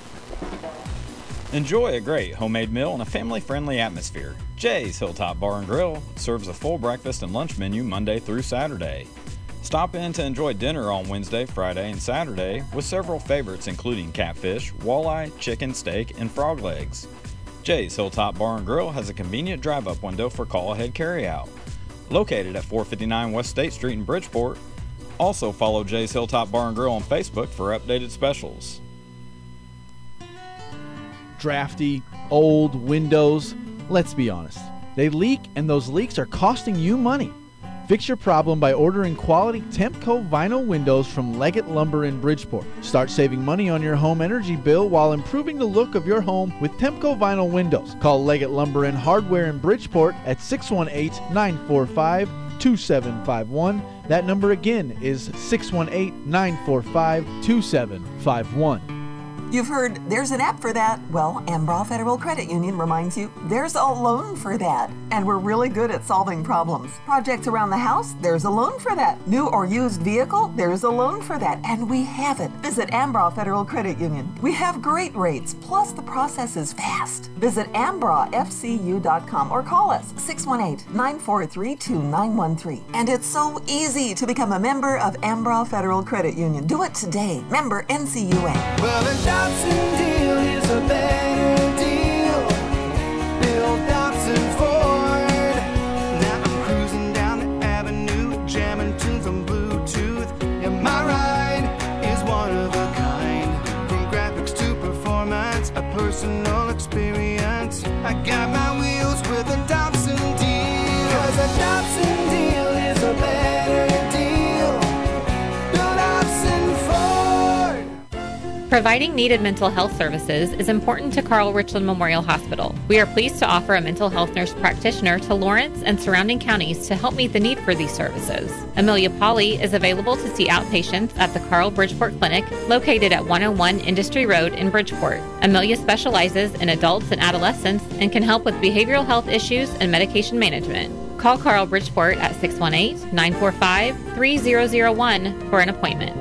Enjoy a great homemade meal in a family-friendly atmosphere. Jay's Hilltop Bar and Grill serves a full breakfast and lunch menu Monday through Saturday. Stop in to enjoy dinner on Wednesday, Friday, and Saturday with several favorites including catfish, walleye, chicken, steak, and frog legs. Jay's Hilltop Bar and Grill has a convenient drive-up window for call-ahead carryout. Located at 459 West State Street in Bridgeport. Also follow Jay's Hilltop Bar and Grill on Facebook for updated specials. Drafty, old windows, let's be honest. They leak, and those leaks are costing you money. Fix your problem by ordering quality Tempco vinyl windows from Leggett Lumber in Bridgeport. Start saving money on your home energy bill while improving the look of your home with Tempco vinyl windows. Call Leggett Lumber and Hardware in Bridgeport at 618-945-2751. That number again is 618-945-2751. You've heard there's an app for that. Well, Ambraw Federal Credit Union reminds you there's a loan for that. And we're really good at solving problems. Projects around the house, there's a loan for that. New or used vehicle, there's a loan for that. And we have it. Visit Ambraw Federal Credit Union. We have great rates, plus the process is fast. Visit ambrawfcu.com or call us 618-943-2913. And it's so easy to become a member of Ambraw Federal Credit Union. Do it today. Member NCUA. Well, the Dobson deal is a better deal. Bill Dobson Ford. Now I'm cruising down the avenue, jamming tunes on Bluetooth. And my ride is one of a kind. From graphics to performance, a personal experience. I got my wheels with a Dobson deal. 'Cause a Dobson deal is a better deal. Bill Dobson Ford. Providing needed mental health services is important to Carl Richland Memorial Hospital. We are pleased to offer a mental health nurse practitioner to Lawrence and surrounding counties to help meet the need for these services. Amelia Polly is available to see outpatients at the Carl Bridgeport Clinic, located at 101 Industry Road in Bridgeport. Amelia specializes in adults and adolescents and can help with behavioral health issues and medication management. Call Carl Bridgeport at 618-945-3001 for an appointment.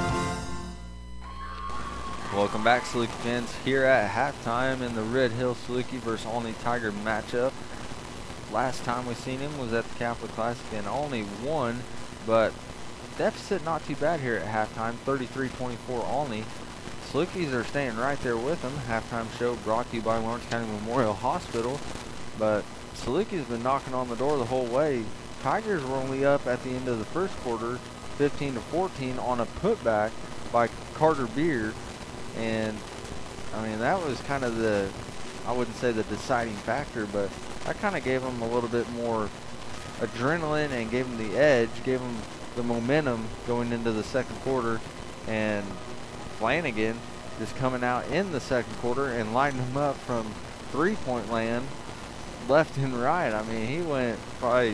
Welcome back, Saluki fans, here at halftime in the Red Hill Saluki versus Olney Tiger matchup. Last time we seen him was at the Catholic Classic and Olney won, but deficit not too bad here at halftime, 33-24 Olney. Salukis are staying right there with them. Halftime show brought to you by Lawrence County Memorial Hospital, but Salukis been knocking on the door the whole way. Tigers were only up at the end of the first quarter, 15-14 on a putback by Carter Beard. And I mean, that was kind of the, I wouldn't say the deciding factor, but that kind of gave them a little bit more adrenaline and gave them the edge, gave them the momentum going into the second quarter. And Flanagan just coming out in the second quarter and lighting them up from three-point land left and right. I mean, he went probably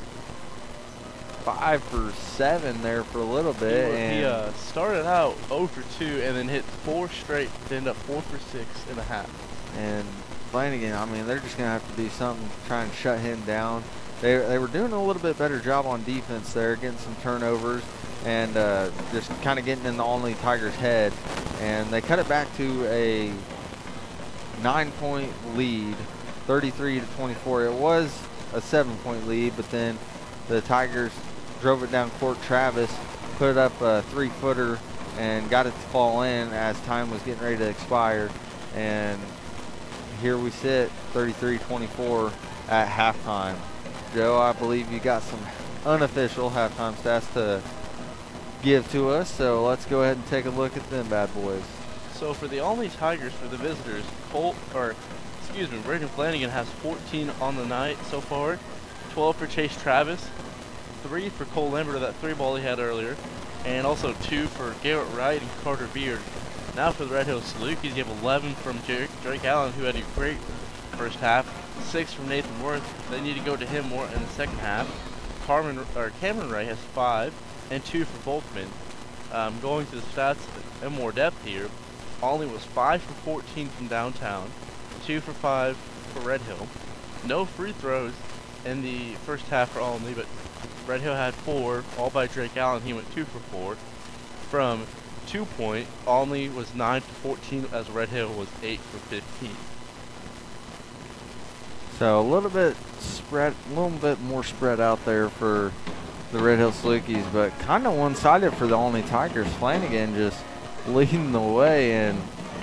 5 for 7 there for a little bit. He started out 0 for 2 and then hit 4 straight to end up 4 for 6 in a half. And Flanagan, I mean, they're just going to have to do something to try and shut him down. they were doing a little bit better job on defense there, getting some turnovers and just kind of getting in the Olney Tigers' head. And they cut it back to a 9-point lead, 33-24. It was a 7-point lead, but then the Tigers drove it down court. Travis put up a 3-footer and got it to fall in as time was getting ready to expire. And here we sit, 33-24 at halftime. Joe, I believe you got some unofficial halftime stats to give to us, so let's go ahead and take a look at them bad boys. So for the Olney Tigers, for the visitors, Braden Flanagan has 14 on the night so far, 12 for Chase Travis, 3 for Cole Lambert, that 3-ball he had earlier, and also 2 for Garrett Wright and Carter Beard. Now for the Red Hills Salukis, you have 11 from Drake Allen, who had a great first half, 6 from Nathan Worth. They need to go to him more in the second half. Cameron Ray has 5 and 2 for Volkman. Going to the stats in more depth here, Olney was 5 for 14 from downtown, 2 for 5 for Red Hill. No free throws in the first half for Olney, but Red Hill had 4, all by Drake Allen. He went 2 for 4. From 2-point, Olney was 9 for 14, as Red Hill was 8 for 15. So a little bit more spread out there for the Red Hill Salukis, but kind of one-sided for the Olney Tigers. Flanagan just leading the way, and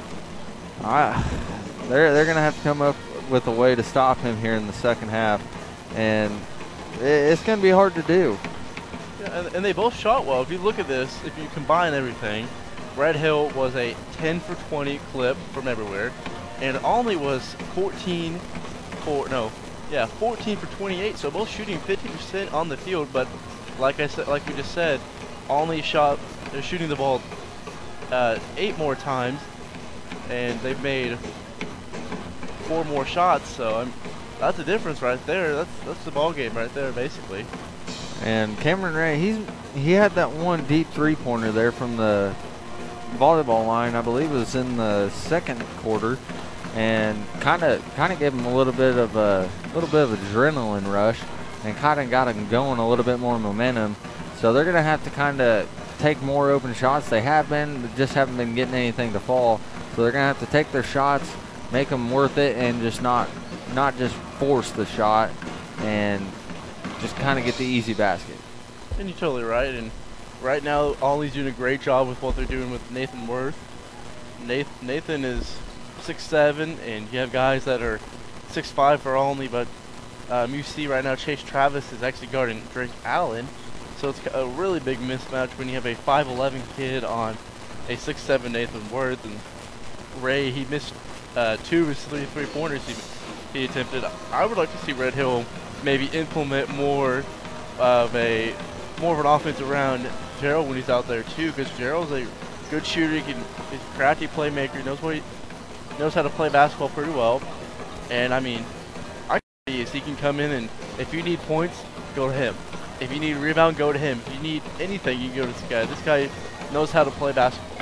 they're going to have to come up with a way to stop him here in the second half, and it's going to be hard to do. Yeah, and they both shot well. If you look at this, if you combine everything, Red Hill was a 10 for 20 clip from everywhere, and Olney was 14 for 28. So both shooting 50% on the field, but like we just said, Olney they're shooting the ball 8 more times, and they've made 4 more shots. So that's the difference right there. That's the ball game right there, basically. And Cameron Ray, he had that one deep 3-pointer there from the volleyball line. I believe it was in the second quarter, and kind of gave him a little bit of adrenaline rush, and kind of got him going a little bit more momentum. So they're gonna have to kind of take more open shots. They have been, but just haven't been getting anything to fall. So they're gonna have to take their shots, make them worth it, and just not just force the shot and just kind of get the easy basket. And you're totally right. And right now, Olney's doing a great job with what they're doing with Nathan Worth. Nathan is 6'7", and you have guys that are 6'5" for Olney, but you see right now Chase Travis is actually guarding Drake Allen. So it's a really big mismatch when you have a 5'11" kid on a 6'7" Nathan Worth. And Ray, he missed 2 of his 3 3-pointers he attempted. I would like to see Red Hill maybe implement more of an offense around Gerald when he's out there too, because Gerald's a good shooter. He's a crafty playmaker. Knows how to play basketball pretty well. And I mean, he can come in, and if you need points, go to him. If you need a rebound, go to him. If you need anything, you can go to this guy. This guy knows how to play basketball.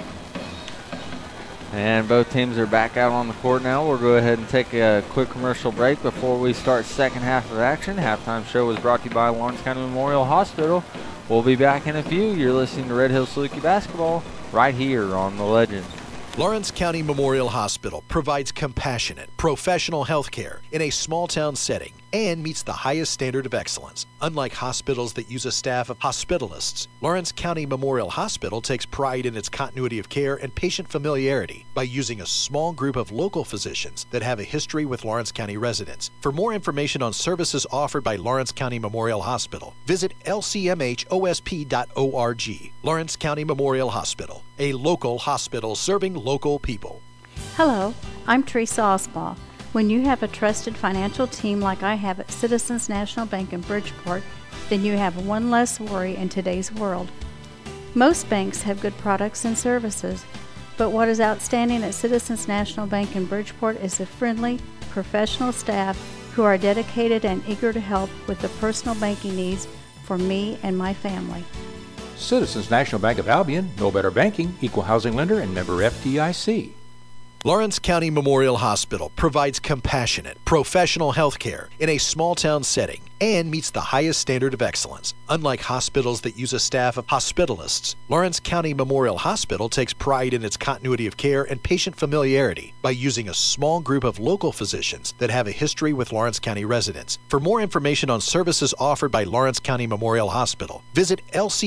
And both teams are back out on the court now. We'll go ahead and take a quick commercial break before we start second half of action. Halftime show was brought to you by Lawrence County Memorial Hospital. We'll be back in a few. You're listening to Red Hill Saluki Basketball right here on The Legend. Lawrence County Memorial Hospital provides compassionate, professional health care in a small-town setting and meets the highest standard of excellence. Unlike hospitals that use a staff of hospitalists, Lawrence County Memorial Hospital takes pride in its continuity of care and patient familiarity by using a small group of local physicians that have a history with Lawrence County residents. For more information on services offered by Lawrence County Memorial Hospital, visit lcmhosp.org. Lawrence County Memorial Hospital, a local hospital serving local people. Hello, I'm Teresa Osbaugh. When you have a trusted financial team like I have at Citizens National Bank in Bridgeport, then you have one less worry in today's world. Most banks have good products and services, but what is outstanding at Citizens National Bank in Bridgeport is the friendly, professional staff who are dedicated and eager to help with the personal banking needs for me and my family. Citizens National Bank of Albion, no better banking, equal housing lender, and member FDIC. Lawrence County Memorial Hospital provides compassionate, professional health care in a small-town setting and meets the highest standard of excellence. Unlike hospitals that use a staff of hospitalists, Lawrence County Memorial Hospital takes pride in its continuity of care and patient familiarity by using a small group of local physicians that have a history with Lawrence County residents. For more information on services offered by Lawrence County Memorial Hospital, visit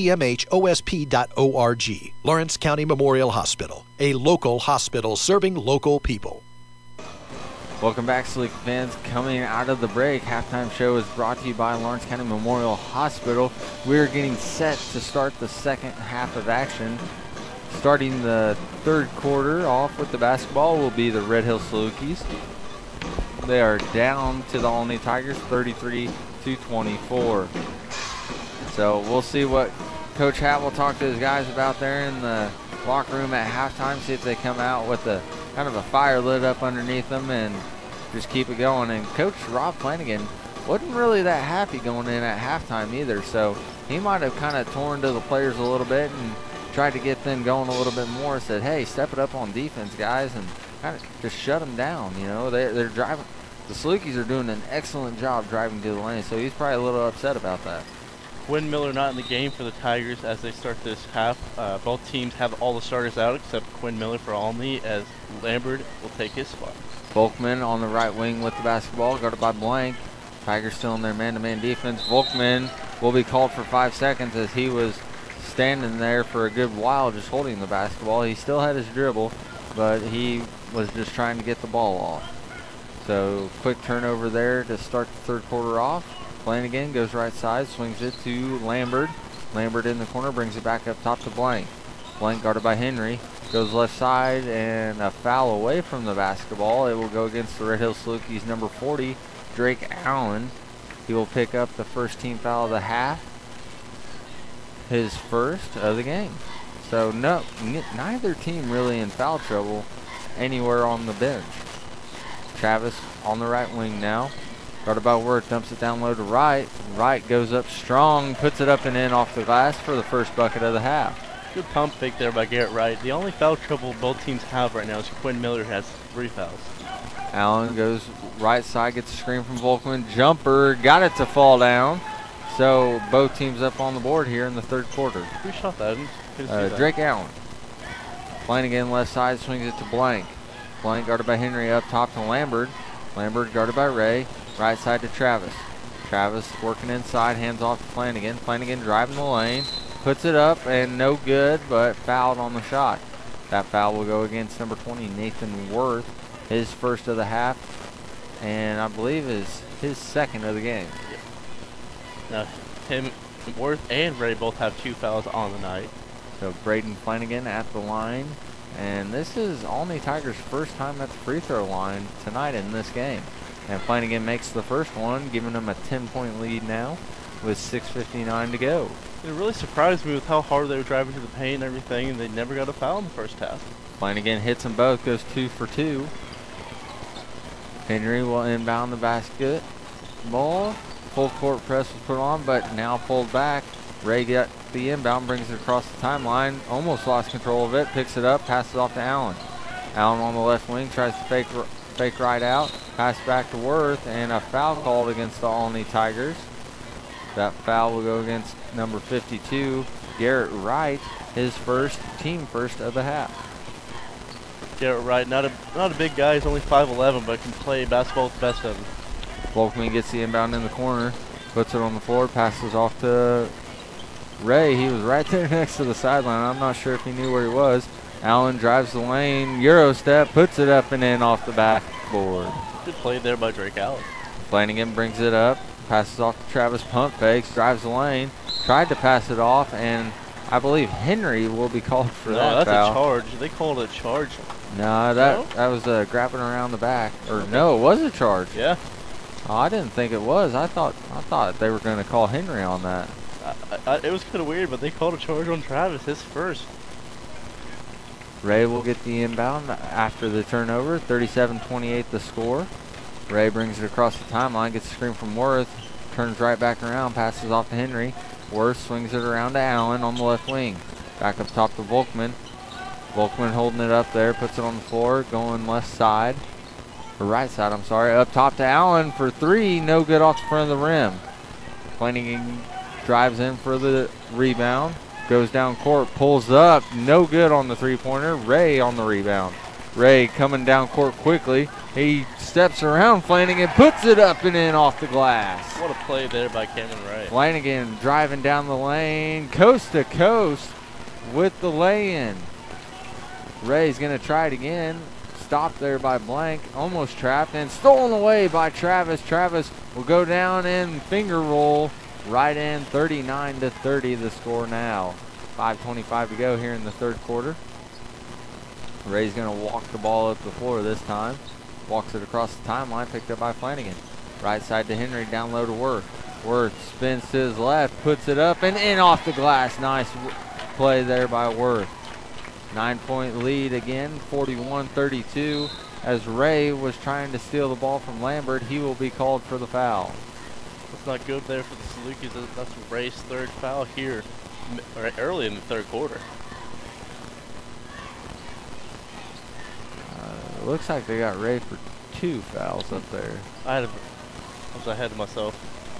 lcmhosp.org. Lawrence County Memorial Hospital, a local hospital serving local people. Welcome back, Saluki fans. Coming out of the break, halftime show is brought to you by Lawrence County Memorial Hospital. We're getting set to start the second half of action. Starting the third quarter off with the basketball will be the Red Hill Salukis. They are down to the Olney Tigers, 33-24. So we'll see what Coach Hatt will talk to his guys about there in the locker room at halftime, see if they come out with a kind of a fire lit up underneath them and just keep it going. And Coach Rob Flanagan wasn't really that happy going in at halftime either, so he might have kind of torn to the players a little bit and tried to get them going a little bit more. Said, hey, step it up on defense, guys, and kind of just shut them down. You know, they're driving. The Salukis are doing an excellent job driving to the lane, so he's probably a little upset about that. Quinn Miller not in the game for the Tigers as they start this half. Both teams have all the starters out except Quinn Miller for Olney, as Lambert will take his spot. Volkman on the right wing with the basketball, guarded by Blank. Tigers still in their man-to-man defense. Volkman will be called for 5 seconds as he was standing there for a good while just holding the basketball. He still had his dribble, but he was just trying to get the ball off. So quick turnover there to start the third quarter off. Flanagan goes right side, swings it to Lambert. Lambert in the corner, brings it back up top to Blank. Blank guarded by Henry. Goes left side and a foul away from the basketball. It will go against the Red Hill Salukis number 40, Drake Allen. He will pick up the first team foul of the half. His first of the game. So no, neither team really in foul trouble anywhere on the bench. Travis on the right wing now. Guarded by Worth, dumps it down low to Wright. Wright goes up strong, puts it up and in off the glass for the first bucket of the half. Good pump fake there by Garrett Wright. The only foul trouble both teams have right now is Quinn Miller has 3 fouls. Allen goes right side, gets a screen from Volkman. Jumper, got it to fall down. So both teams up on the board here in the third quarter. Who shot that? Drake Allen. Flanagan left side, swings it to Blank. Blank guarded by Henry up top to Lambert. Lambert guarded by Ray. Right side to Travis. Travis working inside, hands off to Flanagan. Flanagan driving the lane, puts it up and no good, but fouled on the shot. That foul will go against number 20, Nathan Worth, his first of the half, and I believe is his second of the game. Now, Tim Worth and Ray both have 2 fouls on the night. So Braden Flanagan at the line, and this is Olney Tigers' first time at the free throw line tonight in this game. And Flanagan makes the first one, giving them a 10-point lead now with 6:59 to go. It really surprised me with how hard they were driving to the paint and everything, and they never got a foul in the first half. Flanagan hits them both, goes 2 for 2. Henry will inbound the basket. Ball, full court press was put on, but now pulled back. Ray got the inbound, brings it across the timeline, almost lost control of it, picks it up, passes off to Allen. Allen on the left wing, tries to fake right out, pass back to Worth, and a foul called against the Olney Tigers. That foul will go against number 52, Garrett Wright, his team first of the half. Garrett Wright, not a big guy, he's only 5'11", but can play basketball with the best of them. Volkman gets the inbound in the corner, puts it on the floor, passes off to Ray. He was right there next to the sideline. I'm not sure if he knew where he was. Allen drives the lane, Euro step, puts it up and in off the backboard. Good play there by Drake Allen. Flanagan brings it up, passes off to Travis, pump fakes, drives the lane, tried to pass it off, and I believe Henry will be called for that that's foul. A charge. They called it a charge. No, that was grabbing around the back. Or no, it was a charge. Yeah. Oh, I didn't think it was. I thought they were going to call Henry on that. It was kind of weird, but they called a charge on Travis, his first. Ray will get the inbound after the turnover. 37-28 the score. Ray brings it across the timeline, gets a screen from Worth, turns right back around, passes off to Henry. Worth swings it around to Allen on the left wing. Back up top to Volkman. Volkman holding it up there, puts it on the floor, going left side. Or right side, I'm sorry. Up top to Allen for 3, no good off the front of the rim. Flanagan drives in for the rebound. Goes down court, pulls up. No good on the three-pointer. Ray on the rebound. Ray coming down court quickly. He steps around Flanagan, puts it up and in off the glass. What a play there by Cameron Ray. Flanagan driving down the lane, coast to coast with the lay-in. Ray's going to try it again. Stopped there by Blank, almost trapped, and stolen away by Travis. Travis will go down and finger roll right in. 39-30 the score now. 5:25 to go here in the third quarter. Ray's going to walk the ball up the floor this time. Walks it across the timeline, picked up by Flanagan. Right side to Henry, down low to Worth. Worth spins to his left, puts it up and in off the glass. Nice play there by Worth. 9-point lead again, 41-32. As Ray was trying to steal the ball from Lambert, he will be called for the foul. That's not good there for the Salukis. That's Ray's third foul here early in the third quarter. It looks like they got Ray for 2 fouls up there. I was ahead of myself.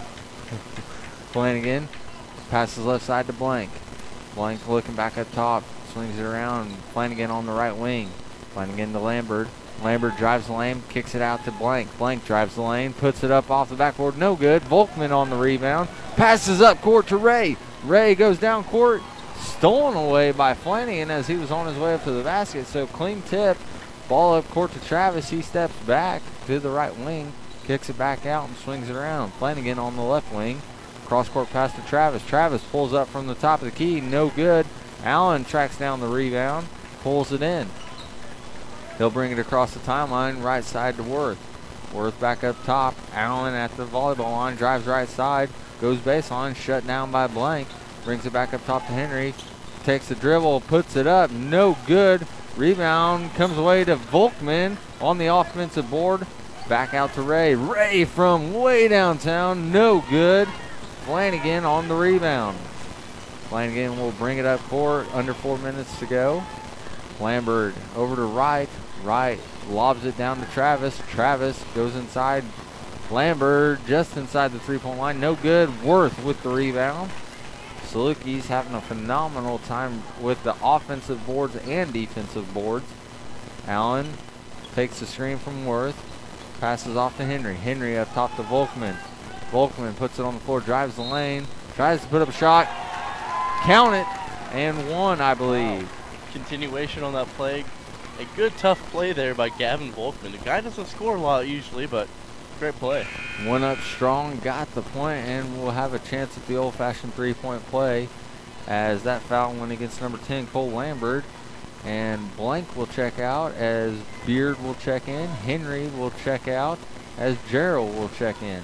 Flanagan passes left side to Blank. Blank looking back up top, swings it around. Flanagan on the right wing. Flanagan to Lambert. Lambert drives the lane, kicks it out to Blank. Blank drives the lane, puts it up off the backboard. No good. Volkman on the rebound. Passes up court to Ray. Ray goes down court. Stolen away by Flanagan as he was on his way up to the basket. So clean tip. Ball up court to Travis. He steps back to the right wing. Kicks it back out and swings it around. Flanagan on the left wing. Cross court pass to Travis. Travis pulls up from the top of the key. No good. Allen tracks down the rebound. Pulls it in. He'll bring it across the timeline. Right side to Worth. Worth back up top. Allen at the volleyball line. Drives right side. Goes baseline. Shut down by Blank. Brings it back up top to Henry. Takes the dribble. Puts it up. No good. Rebound comes away to Volkman on the offensive board. Back out to Ray. Ray from way downtown. No good. Flanagan on the rebound. Flanagan will bring it up court. Under 4 minutes to go. Lambert over to Wright. Wright lobs it down to Travis. Travis goes inside. Lambert just inside the three-point line. No good. Worth with the rebound. Salukis having a phenomenal time with the offensive boards and defensive boards. Allen takes the screen from Worth. Passes off to Henry. Henry up top to Volkman. Volkman puts it on the floor, drives the lane, tries to put up a shot. Count it, and one, I believe. Continuation on that play. A good, tough play there by Gavin Volkman. The guy doesn't score a lot usually, but great play. Went up strong, got the point, and will have a chance at the old-fashioned three-point play as that foul went against number 10, Cole Lambert. And Blank will check out as Beard will check in. Henry will check out as Gerald will check in.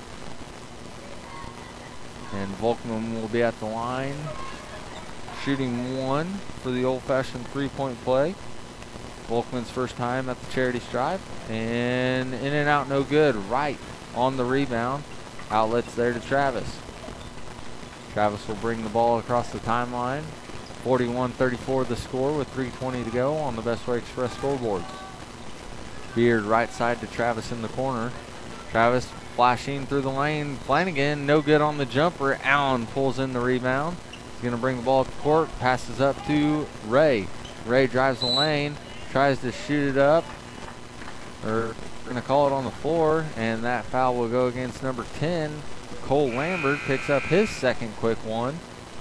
And Volkman will be at the line, shooting one for the old-fashioned three-point play. Volkman's first time at the charity stripe. And in and out, no good. Right on the rebound. Outlets there to Travis. Travis will bring the ball across the timeline. 41-34 the score with 3:20 to go on the Best Way Express scoreboard. Beard right side to Travis in the corner. Travis flashing through the lane. Flanagan, no good on the jumper. Allen pulls in the rebound. He's going to bring the ball to court. Passes up to Ray. Ray drives the lane. Tries to shoot it up. We're going to call it on the floor. And that foul will go against number 10. Cole Lambert picks up his second quick one.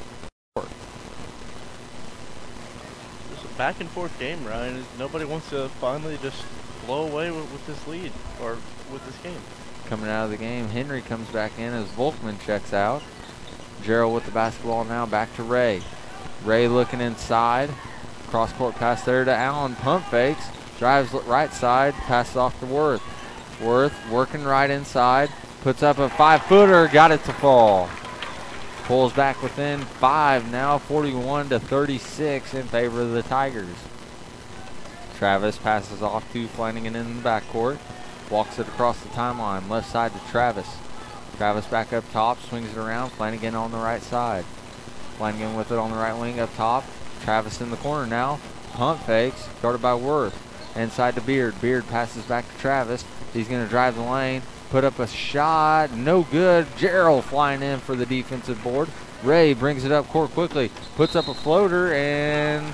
It's a back and forth game, Ryan. Nobody wants to finally just blow away with this lead or with this game. Coming out of the game, Henry comes back in as Volkman checks out. Gerald with the basketball now, back to Ray. Ray looking inside. Cross court pass there to Allen. Pump fakes. Drives right side. Passes off to Worth. Worth working right inside. Puts up a 5-footer. Got it to fall. Pulls back within 5 now. 41-36 in favor of the Tigers. Travis passes off to Flanagan in the backcourt. Walks it across the timeline. Left side to Travis. Travis back up top. Swings it around. Flanagan on the right side. Flanagan with it on the right wing up top. Travis in the corner now. Pump fakes. Guarded by Worth. Inside to Beard. Beard passes back to Travis. He's going to drive the lane. put up a shot, no good. Gerald flying in for the defensive board. Ray brings it up court quickly, puts up a floater, and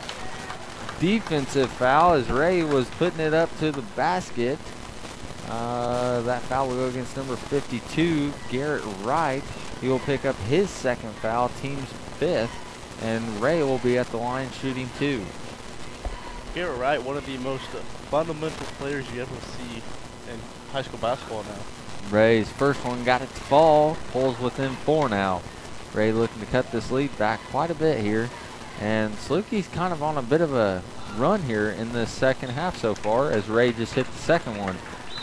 defensive foul as Ray was putting it up to the basket. That foul will go against number 52, Garrett Wright. He will pick up his second foul, team's 5th, and Ray will be at the line shooting 2. Garrett Wright, one of the most fundamental players you ever see in high school basketball now. Ray's first one got it to fall, pulls within 4 now. Ray looking to cut this lead back quite a bit here, and Salukie's kind of on a bit of a run here in the second half so far as Ray just hit the second one.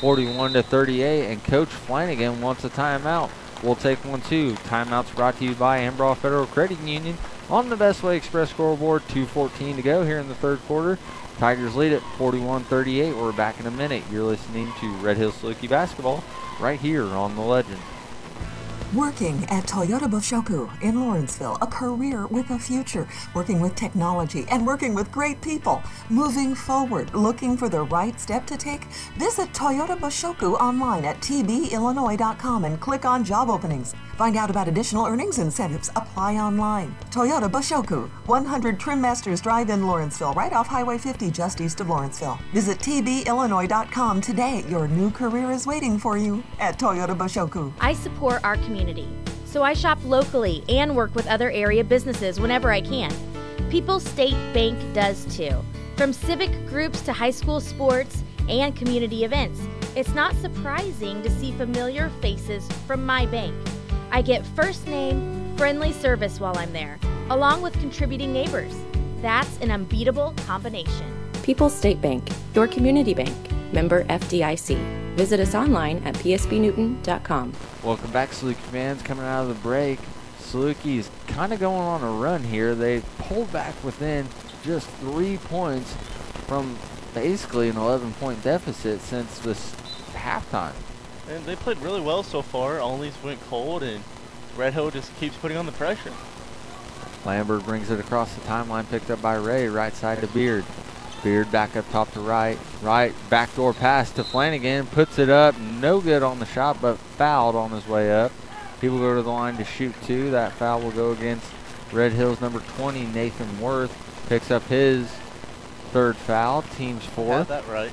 41-38, and Coach Flanagan wants a timeout. We'll take one too. Timeout's brought to you by Ambrose Federal Credit Union. On the Best Way Express scoreboard, 2:14 to go here in the third quarter. Tigers lead at 41-38. We're back in a minute. You're listening to Red Hills Saluki basketball right here on The Legend. Working at Toyota Boshoku in Lawrenceville, a career with a future, working with technology and working with great people, moving forward, looking for the right step to take? Visit Toyota Boshoku online at tbillinois.com and click on job openings. Find out about additional earnings incentives. Apply online. Toyota Boshoku, 100 Trim Masters Drive in Lawrenceville, right off Highway 50 just east of Lawrenceville. Visit tbillinois.com today. Your new career is waiting for you at Toyota Boshoku. I support our community, so I shop locally and work with other area businesses whenever I can. People's State Bank does too. From civic groups to high school sports and community events, it's not surprising to see familiar faces from my bank. I get first name, friendly service while I'm there, along with contributing neighbors. That's an unbeatable combination. People's State Bank, your community bank. Member FDIC. Visit us online at psbnewton.com. Welcome back, Saluki fans. Coming out of the break, Salukie's kind of going on a run here. They pulled back within just 3 points from basically an 11-point deficit since this halftime. And they played really well so far. Only's went cold, and Red Hill just keeps putting on the pressure. Lambert brings it across the timeline, picked up by Ray, right side to Beard. Beard back up top to Wright. Wright, backdoor pass to Flanagan, puts it up, no good on the shot, but fouled on his way up. He will go to the line to shoot 2. That foul will go against Red Hills number 20, Nathan Worth. Picks up his third foul, team's 4th. I had that right.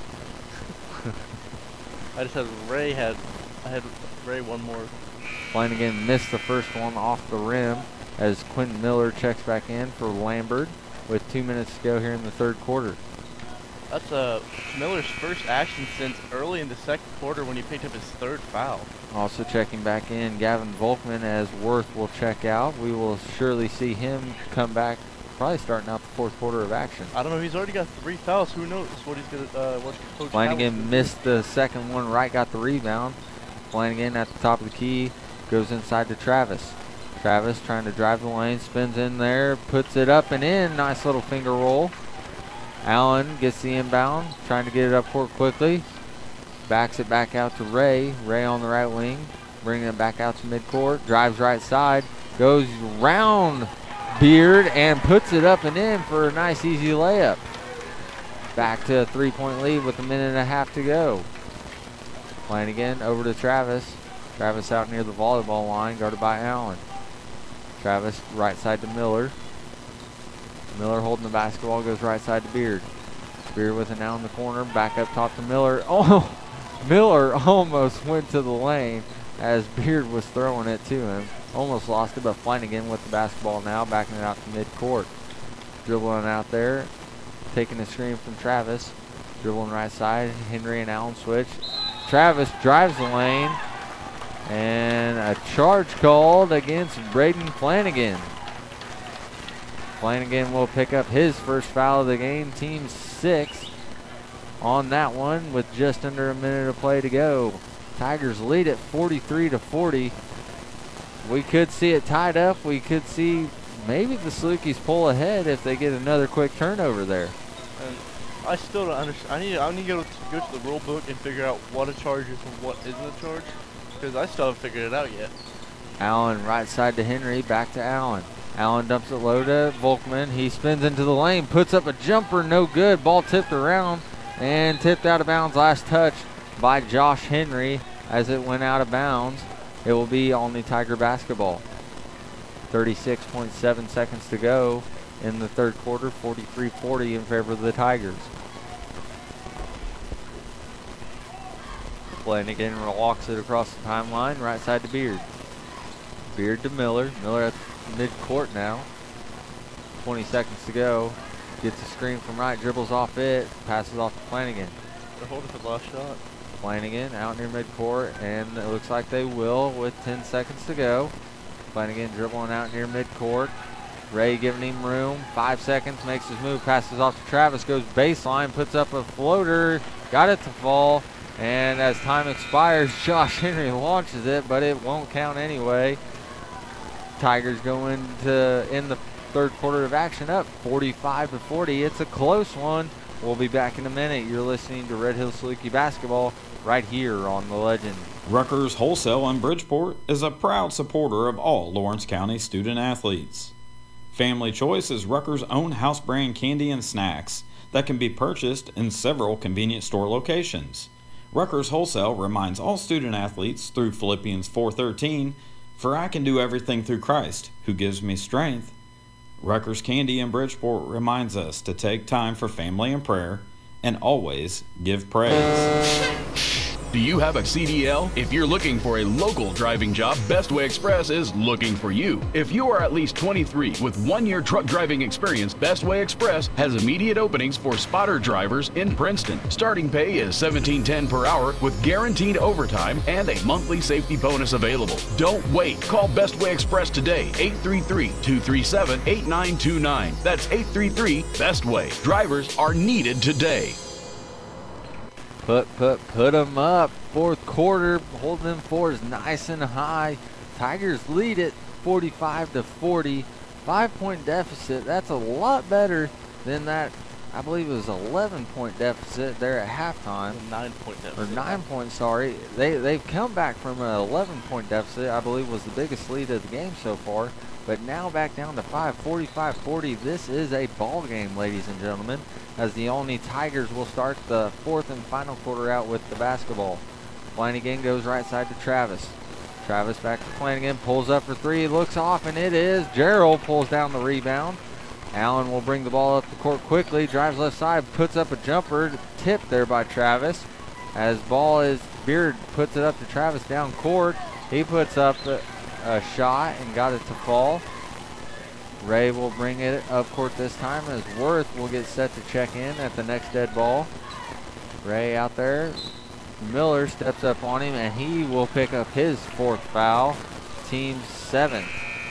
I just had I had Ray one more. Flanagan missed the first one off the rim as Quentin Miller checks back in for Lambert with 2 minutes to go here in the third quarter. That's Miller's first action since early in the second quarter when he picked up his third foul. Also checking back in, Gavin Volkman, as Worth will check out. We will surely see him come back, probably starting out the fourth quarter of action. I don't know. He's already got 3 fouls. Who knows what he's gonna what Coach Flanagan missed the second one. Wright got the rebound. Flanagan at the top of the key goes inside to Travis. Travis trying to drive the lane, spins in there, puts it up and in. Nice little finger roll. Allen gets the inbound, trying to get it up court quickly. Backs it back out to Ray. Ray on the right wing, bringing it back out to midcourt. Drives right side, goes round Beard and puts it up and in for a nice easy layup. Back to a 3-point lead with a minute and a half to go. Flanagan over to Travis. Travis out near the volleyball line, guarded by Allen. Travis right side to Miller. Miller holding the basketball, goes right side to Beard. Beard with it now in the corner, back up top to Miller. Oh, Miller almost went to the lane as Beard was throwing it to him. Almost lost it, but Flanagan with the basketball now, backing it out to midcourt. Dribbling out there, taking a screen from Travis. Dribbling right side, Henry and Allen switch. Travis drives the lane, and a charge called against Braden Flanagan. Flanagan will pick up his first foul of the game, team 6 on that one with just under a minute of play to go. Tigers lead at 43-40. We could see it tied up. We could see maybe the Salukis pull ahead if they get another quick turnover there. And I still don't understand. I need to go to the rule book and figure out what a charge is and what isn't a charge, because I still haven't figured it out yet. Allen right side to Henry, back to Allen. Allen dumps it low to Volkman. He spins into the lane, puts up a jumper, no good. Ball tipped around and tipped out of bounds. Last touch by Josh Henry as it went out of bounds. It will be Olney Tiger basketball. 36.7 seconds to go in the third quarter, 43-40 in favor of the Tigers. Flanagan walks it across the timeline, right side to Beard. Beard to Miller. Miller at mid-court now. 20 seconds to go. Gets a screen from right, dribbles off it, passes off to Flanagan. They're holding for the last shot. Flanagan out near midcourt, and it looks like they will with 10 seconds to go. Flanagan dribbling out near midcourt. Ray giving him room. 5 seconds, makes his move, passes off to Travis, goes baseline, puts up a floater, got it to fall, and as time expires, Josh Henry launches it, but it won't count anyway. Tigers go in the third quarter of action up 45-40. It's a close one. We'll be back in a minute. You're listening to Red Hill Saluki basketball right here on The Legend. Rutgers Wholesale in Bridgeport is a proud supporter of all Lawrence County student athletes. Family Choice is Rutgers' own house brand candy and snacks that can be purchased in several convenience store locations. Rutgers Wholesale reminds all student athletes through Philippians 4:13, "For I can do everything through Christ, who gives me strength." Rutgers Candy in Bridgeport reminds us to take time for family and prayer and always give praise. Do you have a CDL? If you're looking for a local driving job, Bestway Express is looking for you. If you are at least 23 with 1 year truck driving experience, Bestway Express has immediate openings for spotter drivers in Princeton. Starting pay is $17.10 per hour with guaranteed overtime and a monthly safety bonus available. Don't wait. Call Bestway Express today, 833-237-8929. That's 833-BESTWAY. Drivers are needed today. Put them up. Fourth quarter, holding them fours nice and high. Tigers lead it 45-40. 5-point deficit. That's a lot better than that. I believe it was 11-point deficit there at halftime. 9-point deficit. Or 9 points, sorry. They've come back from an 11-point deficit, I believe was the biggest lead of the game so far. But now back down to 5, 45-40. This is a ball game, ladies and gentlemen, as the Olney Tigers will start the fourth and final quarter out with the basketball. Flanagan goes right side to Travis. Travis back to Flanagan, pulls up for three, looks off, and it is. Gerald pulls down the rebound. Allen will bring the ball up the court quickly, drives left side, puts up a jumper, tipped there by Travis. As ball is, Beard puts it up to Travis down court. He puts up a shot and got it to fall. Ray will bring it up court this time as Worth will get set to check in at the next dead ball. Ray out there. Miller steps up on him and he will pick up his fourth foul. Team 7.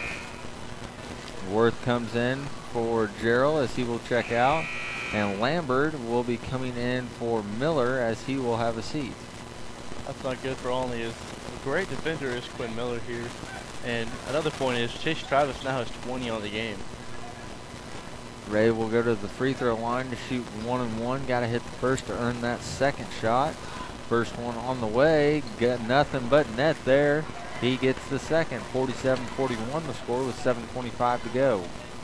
Worth comes in for Gerald as he will check out. And Lambert will be coming in for Miller as he will have a seat. That's not good for Olney. A great defender is Quinn Miller here. And another point is Chase Travis now has 20 on the game. Ray will go to the free throw line to shoot 1-and-1. Got to hit the first to earn that second shot. First one on the way. Got nothing but net there. He gets the second. 47-41 the score with 7:25 to go.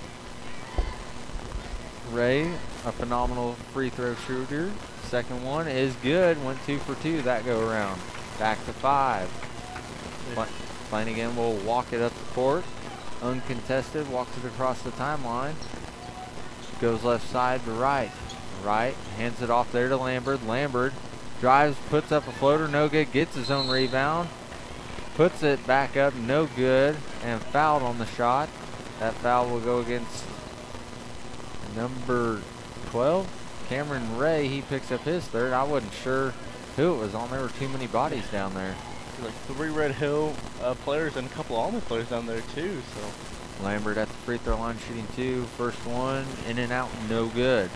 Ray, a phenomenal free throw shooter. Second one is good. Went 2 for 2 that go around. Back to 5. Flanagan will walk it up the court. Uncontested. Walks it across the timeline. Goes left side to right. Right. Hands it off there to Lambert. Lambert drives, puts up a floater. No good. Gets his own rebound. Puts it back up. No good. And fouled on the shot. That foul will go against number 12. Cameron Ray. He picks up his third. I wasn't sure who it was on. There were too many bodies down there. Like 3 Red Hill players and a couple Olney players down there too. So Lambert at the free throw line shooting 2. First one in and out, no good.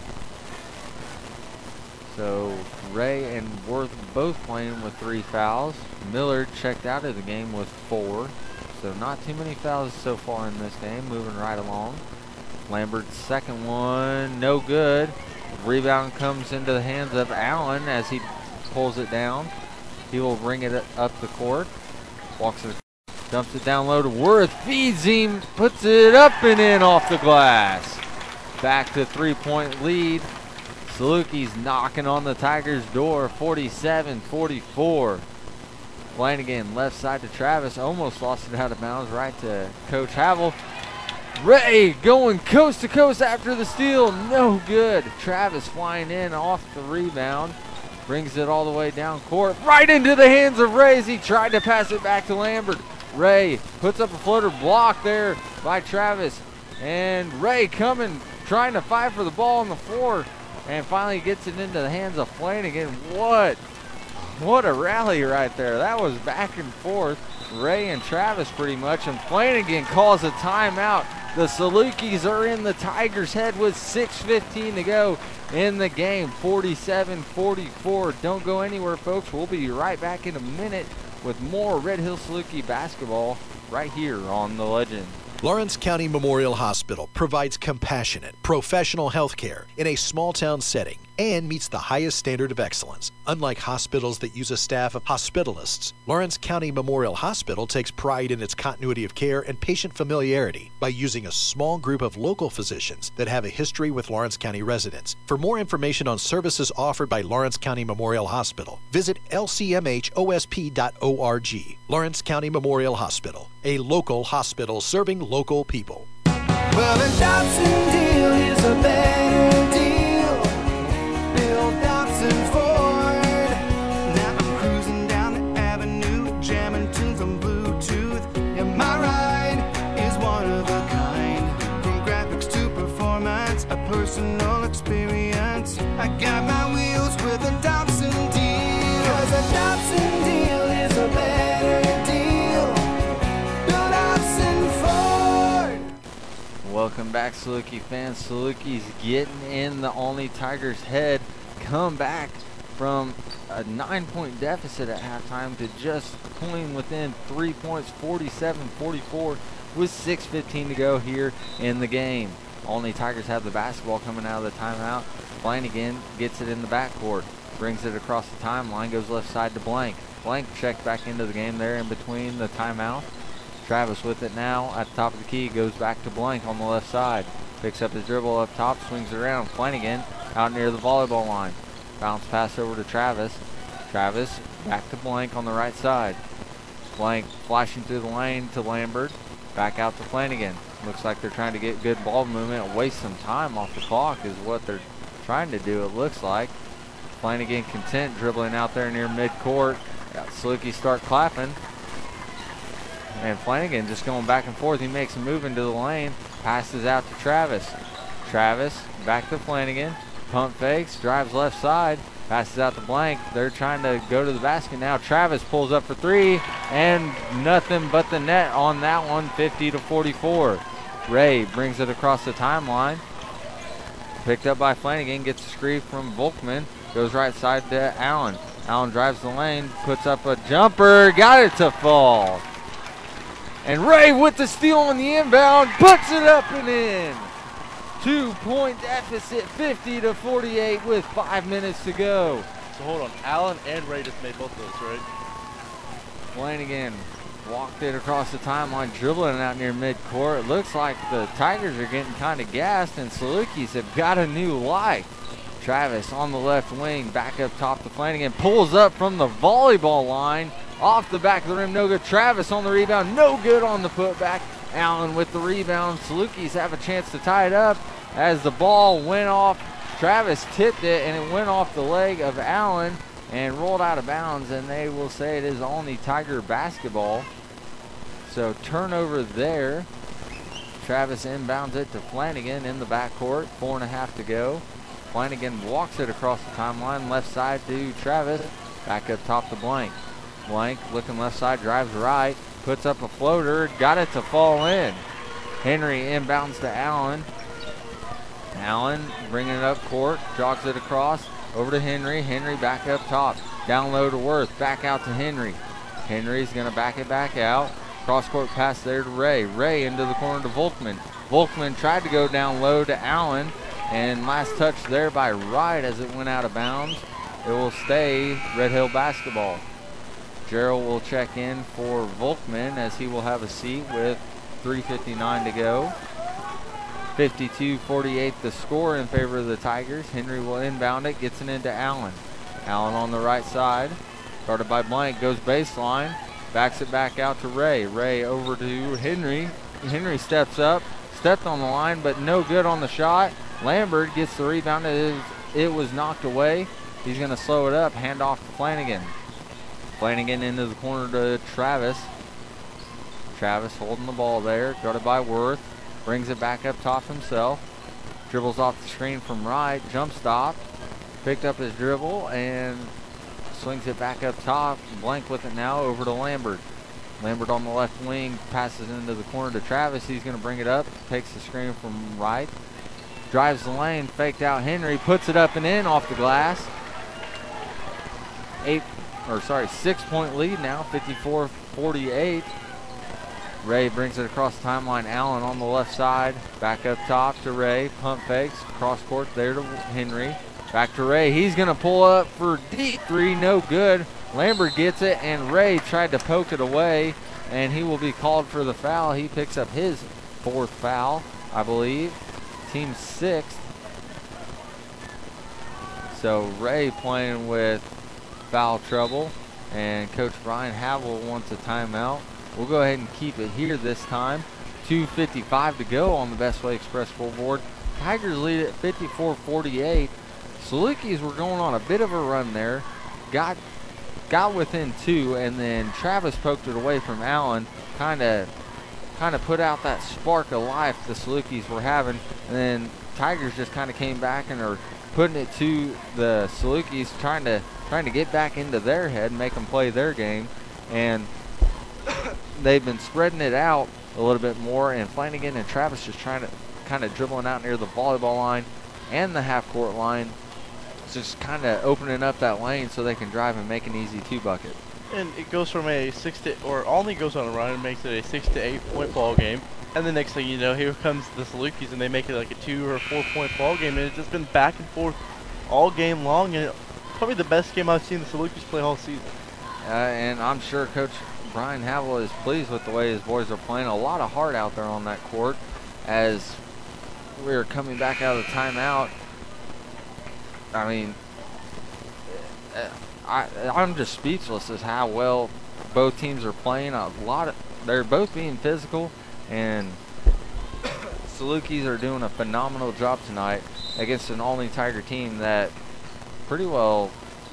So Ray and Worth both playing with 3 fouls. Miller checked out of the game with 4. So not too many fouls so far in this game. Moving right along. Lambert's second one, no good. Rebound comes into the hands of Allen as he pulls it down. He will bring it up the court. Walks it, dumps it down low to Worth. Feeds him, puts it up and in off the glass. Back to 3-point lead. Salukis knocking on the Tigers' door, 47-44. Flanagan left side to Travis, almost lost it out of bounds, right to Coach Havel. Ray going coast to coast after the steal, no good. Travis flying in off the rebound, brings it all the way down court, right into the hands of Ray as he tried to pass it back to Lambert. Ray puts up a floater block there by Travis, and Ray coming, trying to fight for the ball on the floor, and finally gets it into the hands of Flanagan. What a rally right there. That was back and forth. Ray and Travis pretty much, and Flanagan calls a timeout. The Salukis are in the Tigers' head with 6:15 to go in the game, 47-44. Don't go anywhere, folks. We'll be right back in a minute with more Red Hill Saluki basketball right here on The Legend. Lawrence County Memorial Hospital provides compassionate, professional health care in a small-town setting and meets the highest standard of excellence. Unlike hospitals that use a staff of hospitalists, Lawrence County Memorial Hospital takes pride in its continuity of care and patient familiarity by using a small group of local physicians that have a history with Lawrence County residents. For more information on services offered by Lawrence County Memorial Hospital, visit lcmhosp.org. Lawrence County Memorial Hospital, a local hospital serving local people. Well, the Dobson deal is a better deal. Bill Dobson Ford. Now I'm cruising down the avenue, jamming tunes on Bluetooth. Yeah, my ride is one of a kind. From graphics to performance, a personal experience. I got my wheels with a Dobson deal. 'Cause a Dobson deal is a better deal. Bill Dobson Ford. Welcome back, Saluki fans. Salukis getting in the Olney Tigers' head. Come back from a 9-point deficit at halftime to just pulling within 3 points, 47-44, with 6:15 to go here in the game. Olney Tigers have the basketball coming out of the timeout. Flanagan gets it in the backcourt, brings it across the timeline, goes left side to Blank. Blank checked back into the game there in between the timeout. Travis with it now at the top of the key, goes back to Blank on the left side. Picks up his dribble up top, swings it around. Flanagan out near the volleyball line. Bounce pass over to Travis. Travis back to Blank on the right side. Blank flashing through the lane to Lambert. Back out to Flanagan. Looks like they're trying to get good ball movement, waste some time off the clock is what they're trying to do, it looks like. Flanagan content dribbling out there near midcourt. Got Saluki start clapping. And Flanagan just going back and forth. He makes a move into the lane. Passes out to Travis. Travis back to Flanagan. Pump fakes. Drives left side. Passes out to Blank. They're trying to go to the basket now. Travis pulls up for three. And nothing but the net on that one. 50-44. Ray brings it across the timeline. Picked up by Flanagan. Gets a screen from Volkman. Goes right side to Allen. Allen drives the lane. Puts up a jumper. Got it to fall. And Ray with the steal on the inbound, puts it up and in. 2-point deficit, 50-48 with 5 minutes to go. So hold on, Allen and Ray just made both of those, right? Flanagan walked it across the timeline, dribbling it out near midcourt. It looks like the Tigers are getting kind of gassed, and Salukis have got a new life. Travis on the left wing, back up top to Flanagan, pulls up from the volleyball line. Off the back of the rim, no good. Travis on the rebound, no good on the putback. Allen with the rebound. Salukis have a chance to tie it up as the ball went off. Travis tipped it, and it went off the leg of Allen and rolled out of bounds, and they will say it is only Tiger basketball. So turnover there. Travis inbounds it to Flanagan in the backcourt. 4.5 to go. Flanagan walks it across the timeline, left side to Travis. Back up top to Blank. Blank looking left side, drives right, puts up a floater, got it to fall in. Henry inbounds to Allen. Allen bringing it up court, jogs it across, over to Henry. Henry back up top, down low to Worth, back out to Henry. Henry's going to back it back out. Cross court pass there to Ray. Ray into the corner to Volkman. Volkman tried to go down low to Allen, and last touch there by Wright as it went out of bounds. It will stay Red Hill basketball. Gerald will check in for Volkman as he will have a seat with 3:59 to go. 52-48 the score in favor of the Tigers. Henry will inbound it, gets it into Allen. Allen on the right side, guarded by Blank, goes baseline, backs it back out to Ray. Ray over to Henry. Henry steps up, stepped on the line, but no good on the shot. Lambert gets the rebound. It was knocked away. He's going to slow it up, hand off to Flanagan. Flanagan into the corner to Travis. Travis holding the ball there, guarded by Worth. Brings it back up top himself. Dribbles off the screen from right. Jump stop. Picked up his dribble and swings it back up top. Blank with it now over to Lambert. Lambert on the left wing. Passes into the corner to Travis. He's going to bring it up. Takes the screen from right. Drives the lane. Faked out Henry. Puts it up and in off the glass. 6-point lead now. 54-48. Ray brings it across the timeline. Allen on the left side. Back up top to Ray. Pump fakes. Cross court there to Henry. Back to Ray. He's going to pull up for deep three. No good. Lambert gets it, and Ray tried to poke it away, and he will be called for the foul. He picks up his 4th foul, I believe. Team 6th. So Ray playing with foul trouble, and Coach Brian Havel wants a timeout. We'll go ahead and keep it here this time. 2:55 to go on the Best Way Express scoreboard. Tigers lead at 54-48. Salukis were going on a bit of a run there. Got within 2, and then Travis poked it away from Allen. Kind of put out that spark of life the Salukis were having. And then Tigers just kind of came back and are putting it to the Salukis, trying to get back into their head and make them play their game. And they've been spreading it out a little bit more, and Flanagan and Travis just trying to kind of dribbling out near the volleyball line and the half-court line, just kind of opening up that lane so they can drive and make an easy 2-bucket. And it goes from a 6 to, or Olney goes on a run and makes it a 6 to 8 point ball game, and the next thing you know, here comes the Salukis and they make it like a 2 or 4 point ball game, and it's just been back and forth all game long, and probably the best game I've seen the Salukis play all season. And I'm sure Coach Brian Havel is pleased with the way his boys are playing. A lot of heart out there on that court as we're coming back out of the timeout. I mean, I'm just speechless as how well both teams are playing. They're both being physical, and Salukis are doing a phenomenal job tonight against an Olney Tiger team that pretty well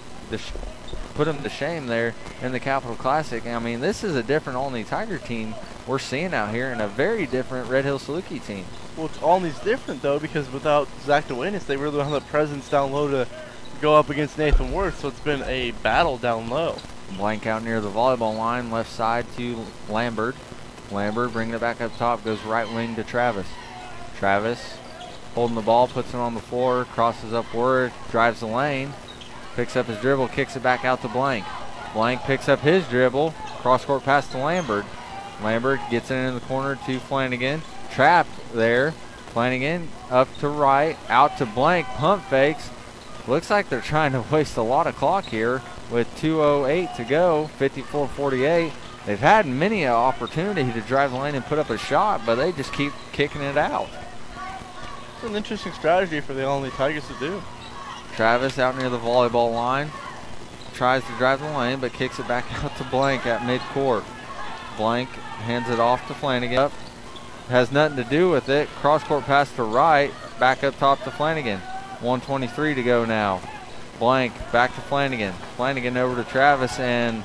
put them to shame there in the Capital Classic. I mean, this is a different Olney Tiger team we're seeing out here, and a very different Red Hill Saluki team. Well, Olney's different, though, because without Zach DeWinnis, they really don't have the presence down low to go up against Nathan Worth, so it's been a battle down low. Blank out near the volleyball line, left side to Lambert. Lambert bringing it back up top, goes right wing to Travis. Travis holding the ball, puts it on the floor, crosses up Worth, drives the lane, picks up his dribble, kicks it back out to Blank. Blank picks up his dribble, cross-court pass to Lambert. Lambert gets it in the corner to Flanagan. Trapped there. Flanagan up to right, out to Blank, pump fakes. Looks like they're trying to waste a lot of clock here with 2:08 to go, 54-48. They've had many an opportunity to drive the lane and put up a shot, but they just keep kicking it out. It's an interesting strategy for the Olney Tigers to do. Travis out near the volleyball line. Tries to drive the lane, but kicks it back out to Blank at midcourt. Blank hands it off to Flanagan. Has nothing to do with it. Cross-court pass to right. Back up top to Flanagan. 1:23 to go now. Blank back to Flanagan. Flanagan over to Travis, and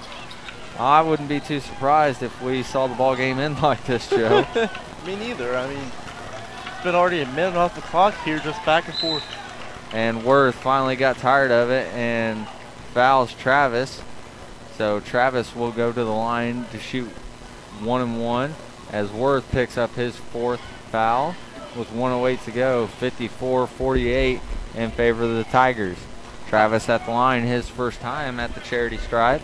I wouldn't be too surprised if we saw the ball game end like this, Joe. Me neither. I mean, it's been already a minute off the clock here, just back and forth. And Worth finally got tired of it and fouls Travis. So Travis will go to the line to shoot 1-and-1 as Worth picks up his 4th foul with 1:08 to go, 54-48 in favor of the Tigers. Travis at the line, his first time at the charity stripe.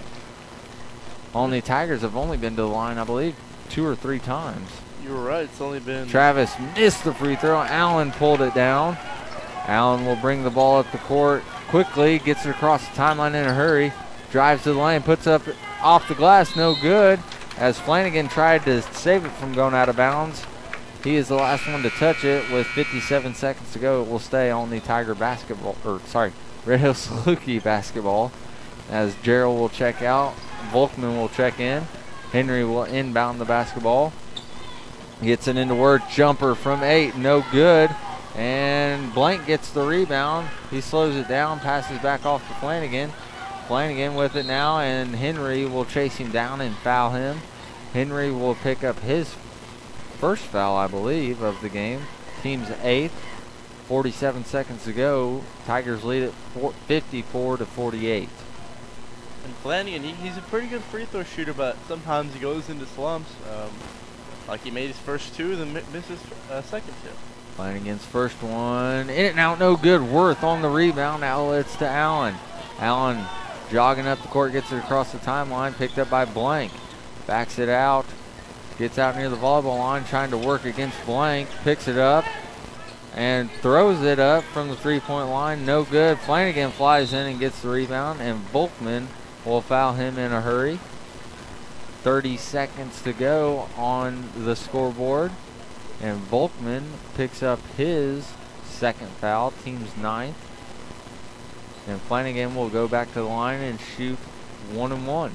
Olney Tigers have only been to the line, I believe, 2 or 3 times. You were right. It's only been... Travis missed the free throw. Allen pulled it down. Allen will bring the ball up the court quickly, gets it across the timeline in a hurry, drives to the lane, puts up off the glass, no good, as Flanagan tried to save it from going out of bounds. He is the last one to touch it with 57 seconds to go. It will stay on the Red Hill Saluki basketball as Gerald will check out. Volkman will check in. Henry will inbound the basketball. Gets it into work. Jumper from 8. No good. And Blank gets the rebound. He slows it down. Passes back off to Flanagan. Flanagan with it now. And Henry will chase him down and foul him. Henry will pick up his first foul, I believe, of the game. Team's 8th. 47 seconds to go. Tigers lead it 54-48. And Flanagan, he's a pretty good free throw shooter, but sometimes he goes into slumps. Like he made his first two, then misses second two. Flanagan's first one. In and out, no good. Worth on the rebound. Outlets to Allen. Allen jogging up the court, gets it across the timeline, picked up by Blank. Backs it out. Gets out near the volleyball line, trying to work against Blank. Picks it up and throws it up from the three-point line. No good. Flanagan flies in and gets the rebound, and Volkman will foul him in a hurry. 30 seconds to go on the scoreboard, and Volkman picks up his second foul, team's 9th. And Flanagan will go back to the line and shoot 1-1.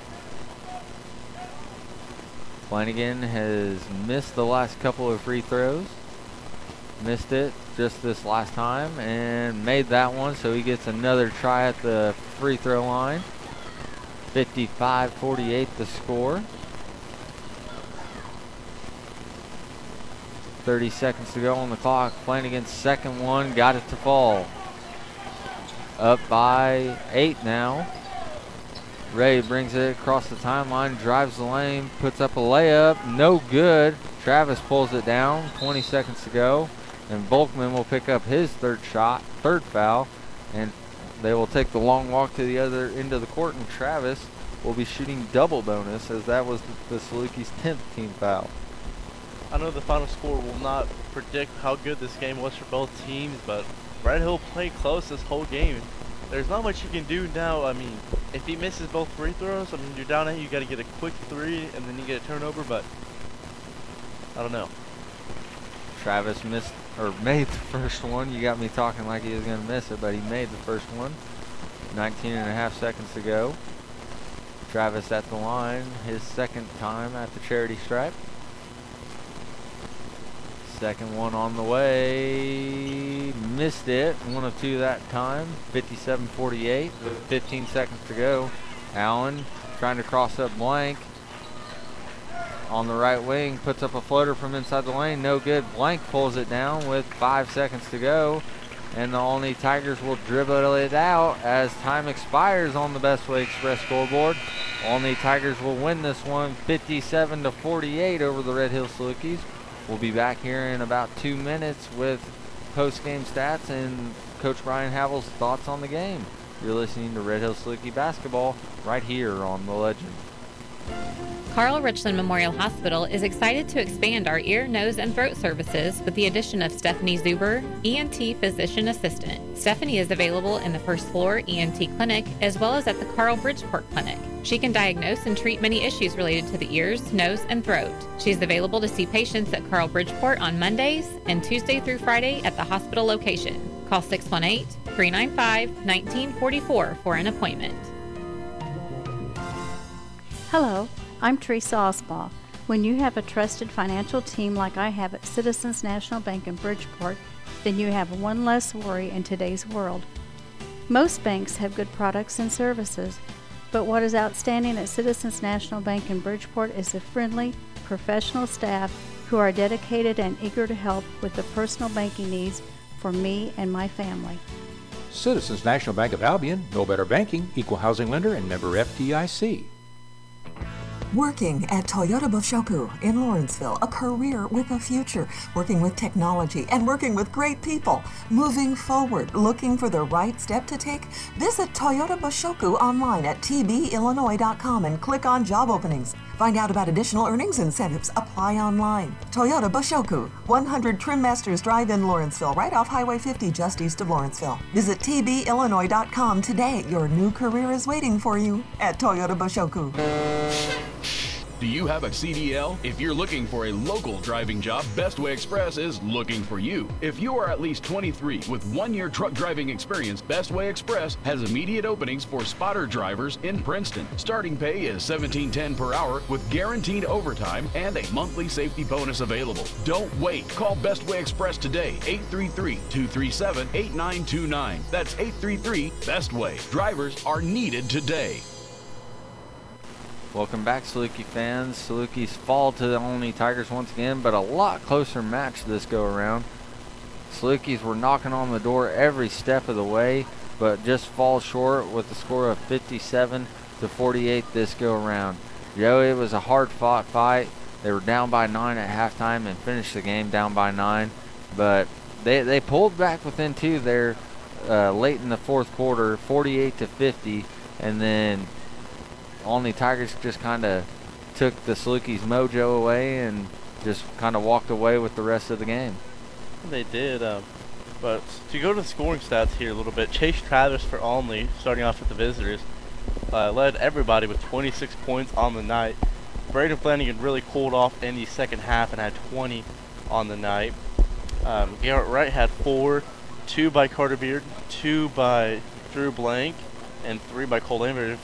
Flanagan has missed the last couple of free throws. Missed it just this last time and made that one, so he gets another try at the free throw line. 55-48 the score. 30 seconds to go on the clock. Flanagan's second one, got it to fall. Up by 8 now. Ray brings it across the timeline, drives the lane, puts up a layup, no good. Travis pulls it down, 20 seconds to go. And Volkman will pick up his third foul, and they will take the long walk to the other end of the court, and Travis will be shooting double bonus, as that was the Salukis' 10th team foul. I know the final score will not predict how good this game was for both teams, but Red Hill played close this whole game. There's not much you can do now. I mean, if he misses both free throws, I mean, you're down 8, you got to get a quick 3, and then you get a turnover, but I don't know. Travis made the first one. You got me talking like he was going to miss it, but he made the first one. 19.5 seconds to go. Travis at the line, his second time at the charity stripe. Second one on the way. Missed it. 1 of 2 that time. 57-48 with 15 seconds to go. Allen trying to cross up Blank. On the right wing, puts up a floater from inside the lane. No good. Blank pulls it down with 5 seconds to go. And the Olney Tigers will dribble it out as time expires on the Bestway Express scoreboard. Olney Tigers will win this one 57-48 over the Red Hill Salukis. We'll be back here in about 2 minutes with post-game stats and Coach Brian Havel's thoughts on the game. You're listening to Red Hill Saluki basketball right here on The Legend. Carl Richland Memorial Hospital is excited to expand our ear, nose, and throat services with the addition of Stephanie Zuber, ENT Physician Assistant. Stephanie is available in the first floor ENT clinic as well as at the Carl Bridgeport Clinic. She can diagnose and treat many issues related to the ears, nose, and throat. She is available to see patients at Carl Bridgeport on Mondays and Tuesday through Friday at the hospital location. Call 618-395-1944 for an appointment. Hello, I'm Teresa Osbaugh. When you have a trusted financial team like I have at Citizens National Bank in Bridgeport, then you have one less worry in today's world. Most banks have good products and services, but what is outstanding at Citizens National Bank in Bridgeport is the friendly, professional staff who are dedicated and eager to help with the personal banking needs for me and my family. Citizens National Bank of Albion, no better banking, equal housing lender, and member FDIC. Working at Toyota Boshoku in Lawrenceville, a career with a future, working with technology and working with great people, moving forward, looking for the right step to take? Visit Toyota Boshoku online at tbillinois.com and click on job openings. Find out about additional earnings incentives. Apply online. Toyota Boshoku, 100 Trim Masters Drive in Lawrenceville, right off Highway 50 just east of Lawrenceville. Visit tbillinois.com today. Your new career is waiting for you at Toyota Boshoku. Do you have a CDL? If you're looking for a local driving job, Bestway Express is looking for you. If you are at least 23 with 1 year truck driving experience, Bestway Express has immediate openings for spotter drivers in Princeton. Starting pay is $17.10 per hour with guaranteed overtime and a monthly safety bonus available. Don't wait. Call Bestway Express today, 833-237-8929. That's 833-BESTWAY. Drivers are needed today. Welcome back, Saluki fans. Salukis fall to the Olney Tigers once again, but a lot closer match this go around. Salukis were knocking on the door every step of the way, but just fall short with a score of 57-48 this go around. Joey, it was a hard-fought fight. They were down by 9 at halftime and finished the game down by 9, but they pulled back within 2 there late in the fourth quarter, 48-50, and then Olney Tigers just kind of took the Salukis' mojo away and just kind of walked away with the rest of the game. They did, but to go to the scoring stats here a little bit, Chase Travis for Olney, starting off with the visitors, led everybody with 26 points on the night. Braden Flanagan really cooled off in the second half and had 20 on the night. Garrett Wright had 4, 2 by Carter Beard, 2 by Drew Blank, and 3 by Cole Lambert.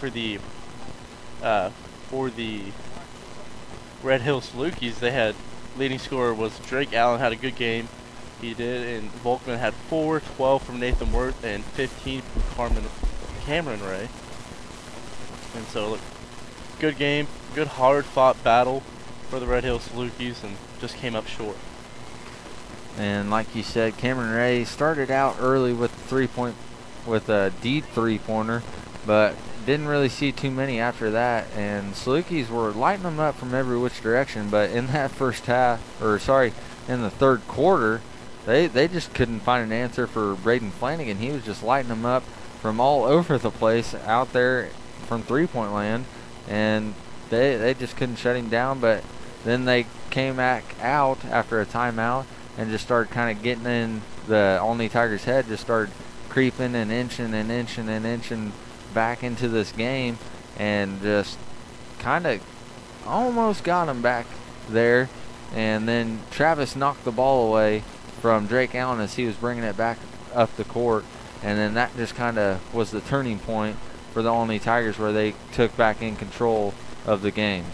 For the Red Hill Salukis, they had leading scorer was Drake Allen, had a good game. He did, and Volkman had 4, 12 from Nathan Worth, and 15 from Cameron Ray. And so, look, good game, good hard-fought battle for the Red Hill Salukis, and just came up short. And like you said, Cameron Ray started out early with a deep three-pointer, but didn't really see too many after that, and Salukis were lighting them up from every which direction, but in that in the third quarter, they just couldn't find an answer for Braden Flanagan. He was just lighting them up from all over the place out there from three-point land, and they just couldn't shut him down. But then they came back out after a timeout and just started kind of getting in the Olney Tigers' head, just started creeping and inching back into this game, and just kind of almost got him back there. And then Travis knocked the ball away from Drake Allen as he was bringing it back up the court, and then that just kind of was the turning point for the Olney Tigers, where they took back in control of the game.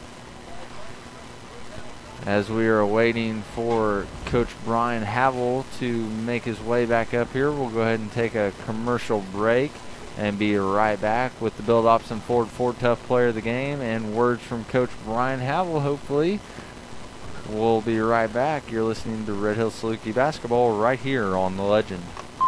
As we are waiting for Coach Brian Havel to make his way back up here, we'll go ahead and take a commercial break and be right back with the Bill Dobson Ford Tough Player of the Game and words from Coach Brian Havel, hopefully. We'll be right back. You're listening to Red Hill Saluki Basketball right here on The Legend.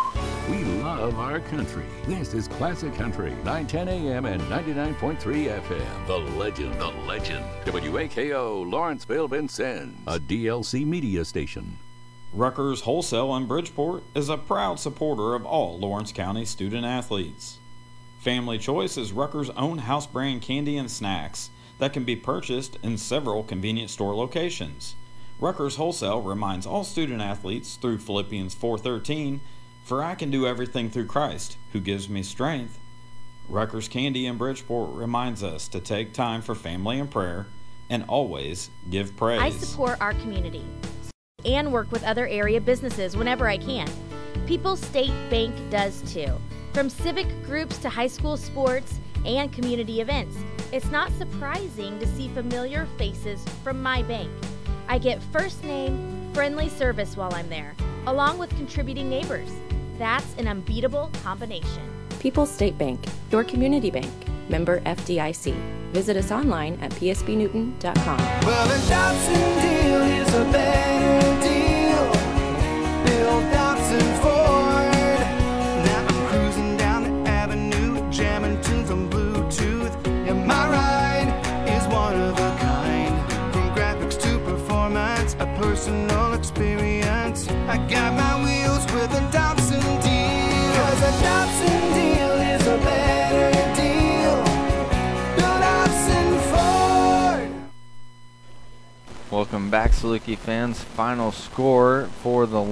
We love our country. This is Classic Country, 910 AM and 99.3 FM. The Legend. The Legend. WAKO, Lawrenceville, Vincennes, a DLC media station. Rutgers Wholesale in Bridgeport is a proud supporter of all Lawrence County student athletes. Family Choice is Rutgers' own house brand candy and snacks that can be purchased in several convenience store locations. Rutgers Wholesale reminds all student athletes through Philippians 4:13, "For I can do everything through Christ, who gives me strength." Rutgers Candy in Bridgeport reminds us to take time for family and prayer and always give praise. I support our community and work with other area businesses whenever I can. People's State Bank does too. From civic groups to high school sports and community events, it's not surprising to see familiar faces from my bank. I get first name, friendly service while I'm there, along with contributing neighbors. That's an unbeatable combination. People's State Bank, your community bank. Member FDIC. Visit us online at psbnewton.com. Well, the Dobson deal is a better deal. Bill Dobson Ford. Now I'm cruising down the avenue, jamming tunes on Bluetooth. And my ride is one of a kind. From graphics to performance, a personal experience. I got my wheels with a Dobson deal. 'Cause a Dobson deal is a better deal. Bill Dobson Ford. Welcome back, Saluki fans. Final score for the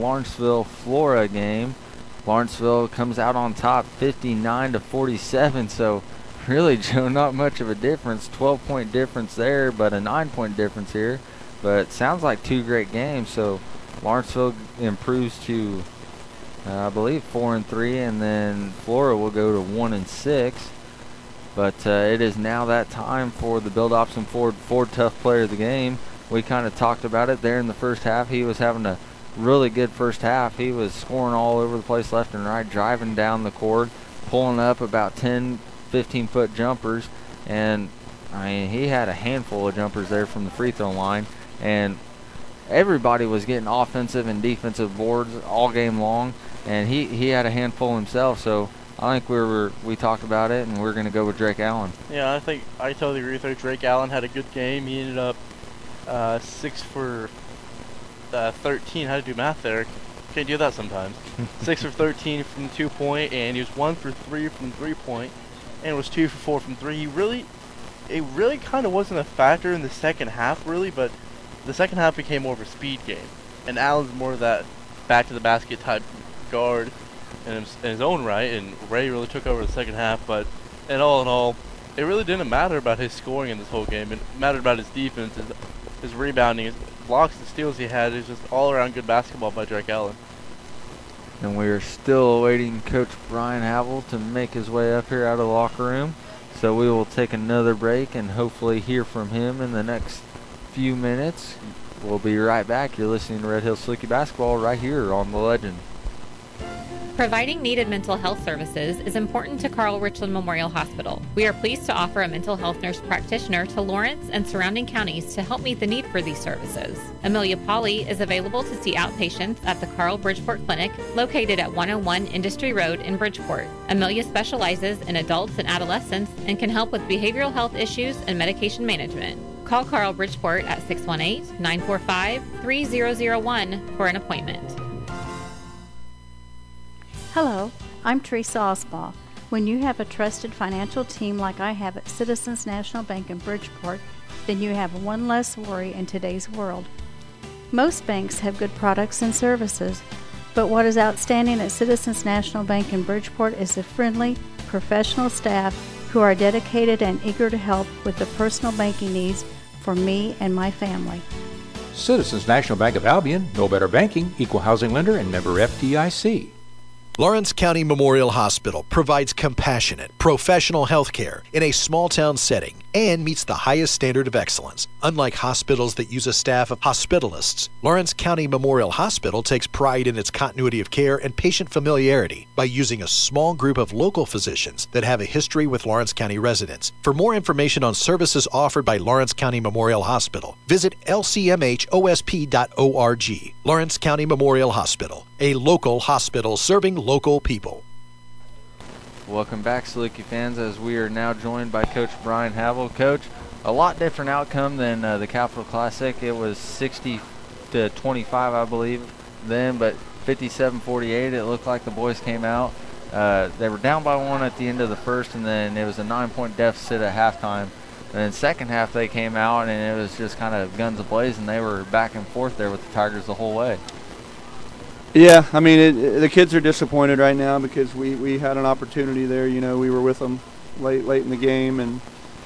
Lawrenceville-Flora game. Lawrenceville comes out on top 59-47, so really, Joe, not much of a difference. 12-point difference there, but a 9-point difference here. But sounds like 2 great games. So Lawrenceville improves to, I believe, 4-3, and then Flora will go to 1-6. But it is now that time for the Bill Dobson Ford Tough Player of the game. We kind of talked about it there in the first half. He was having a really good first half. He was scoring all over the place left and right, driving down the court, pulling up about 10, 15-foot jumpers. And, I mean, he had a handful of jumpers there from the free throw line. And everybody was getting offensive and defensive boards all game long. And he had a handful himself. So I think we talked about it, and we're going to go with Drake Allen. Yeah, I think I totally agree with her. Drake Allen had a good game. He ended up 6 for 13. How to do math there? Can't do that sometimes. 6 for 13 from the 2-point, and he was 1 for 3 from 3-point, and was 2 for 4 from 3. It really kind of wasn't a factor in the second half, really, but the second half became more of a speed game, and Allen's more of that back to the basket type guard in his own right, and Ray really took over the second half. But in all, it really didn't matter about his scoring in this whole game. It mattered about his defense, his rebounding, his blocks and steals he had. It was just all around good basketball by Drake Allen. And we're still awaiting Coach Brian Havel to make his way up here out of the locker room. So we will take another break and hopefully hear from him in the next few minutes. We'll be right back. You're listening to Red Hills Salukee Basketball right here on The Legend. Providing needed mental health services is important to Carl Richland Memorial Hospital. We are pleased to offer a mental health nurse practitioner to Lawrence and surrounding counties to help meet the need for these services. Amelia Pauley is available to see outpatients at the Carl Bridgeport Clinic, located at 101 Industry Road in Bridgeport. Amelia specializes in adults and adolescents and can help with behavioral health issues and medication management. Call Carl Bridgeport at 618-945-3001 for an appointment. Hello, I'm Teresa Osbaugh. When you have a trusted financial team like I have at Citizens National Bank in Bridgeport, then you have one less worry in today's world. Most banks have good products and services, but what is outstanding at Citizens National Bank in Bridgeport is the friendly, professional staff who are dedicated and eager to help with the personal banking needs for me and my family. Citizens National Bank of Albion, no better banking, equal housing lender, and member FDIC. Lawrence County Memorial Hospital provides compassionate, professional health care in a small-town setting and meets the highest standard of excellence. Unlike hospitals that use a staff of hospitalists, Lawrence County Memorial Hospital takes pride in its continuity of care and patient familiarity by using a small group of local physicians that have a history with Lawrence County residents. For more information on services offered by Lawrence County Memorial Hospital, visit lcmhosp.org. Lawrence County Memorial Hospital, a local hospital serving local people. Welcome back, Salukee fans, as we are now joined by Coach Brian Havel. Coach, a lot different outcome than the Capital Classic. It was 60-25, I believe, then, but 57-48. It looked like the boys came out. They were down by 1 at the end of the first, and then it was a 9-point deficit at halftime. And then second half they came out, and it was just kind of guns ablaze, and they were back and forth there with the Tigers the whole way. Yeah, I mean, the kids are disappointed right now because we had an opportunity there. You know, we were with them late in the game, and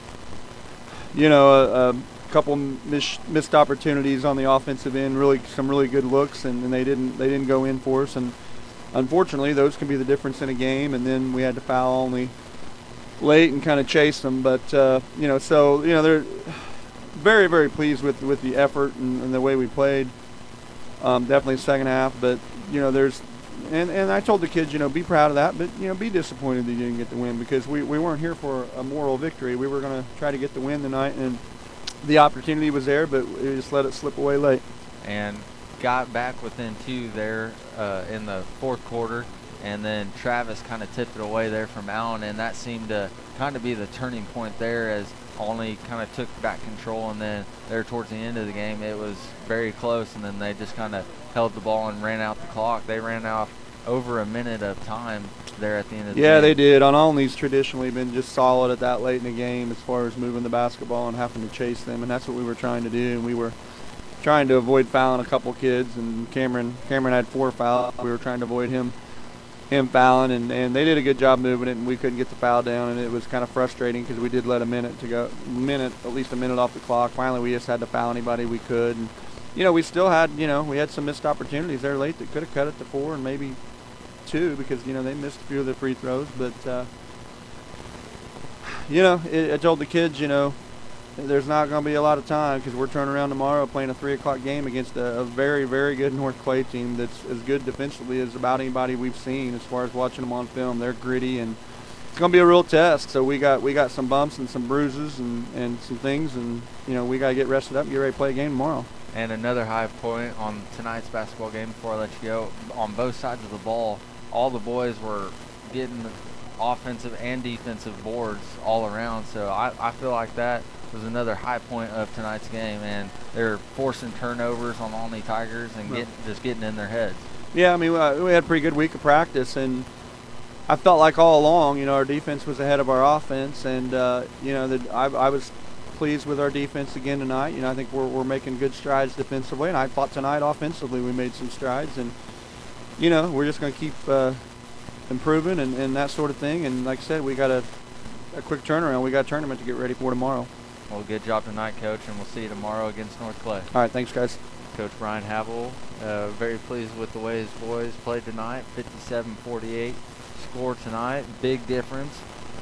you know, a couple missed opportunities on the offensive end. Some really good looks, and they didn't go in for us. And unfortunately, those can be the difference in a game. And then we had to foul only late and kind of chase them. But you know, so you know, they're very, very pleased with the effort and the way we played. Definitely second half, but you know, and I told the kids, you know, be proud of that, but you know, be disappointed that you didn't get the win because we weren't here for a moral victory. We were going to try to get the win tonight, and the opportunity was there, but we just let it slip away late. And got back within 2 there in the fourth quarter, and then Travis kind of tipped it away there from Allen, and that seemed to kind of be the turning point there as Olney kind of took back control, and then there towards the end of the game it was very close, and then they just kind of held the ball and ran out the clock. They ran off over a minute of time there at the end of the game. Yeah, they did. Olney's traditionally been just solid at that late in the game as far as moving the basketball and having to chase them, and that's what we were trying to do. And we were trying to avoid fouling a couple kids, and Cameron had 4 fouls. We were trying to avoid him him fouling, and they did a good job moving it, and we couldn't get the foul down, and it was kind of frustrating because we did let at least a minute off the clock. Finally, we just had to foul anybody we could, and we still had, we had some missed opportunities there late that could have cut it to 4 and maybe 2 because, they missed a few of the free throws, but, I told the kids, there's not going to be a lot of time because we're turning around tomorrow playing a 3 o'clock game against a very, very good North Clay team that's as good defensively as about anybody we've seen as far as watching them on film. They're gritty, and it's going to be a real test. So we got some bumps and some bruises and some things, and, we got to get rested up and get ready to play a game tomorrow. And another high point on tonight's basketball game before I let you go, on both sides of the ball, all the boys were getting offensive and defensive boards all around. So I feel like that was another high point of tonight's game, and they're forcing turnovers on the Olney Tigers and just getting in their heads. Yeah, I mean, we had a pretty good week of practice, and I felt like all along, our defense was ahead of our offense, and, I was pleased with our defense again tonight. I think we're making good strides defensively, and I thought tonight offensively we made some strides, and, we're just going to keep improving and that sort of thing, and like I said, we got a quick turnaround. We got a tournament to get ready for tomorrow. Well, good job tonight, Coach, and we'll see you tomorrow against North Clay. All right, thanks, guys. Coach Brian Havel, very pleased with the way his boys played tonight. 57-48 score tonight. Big difference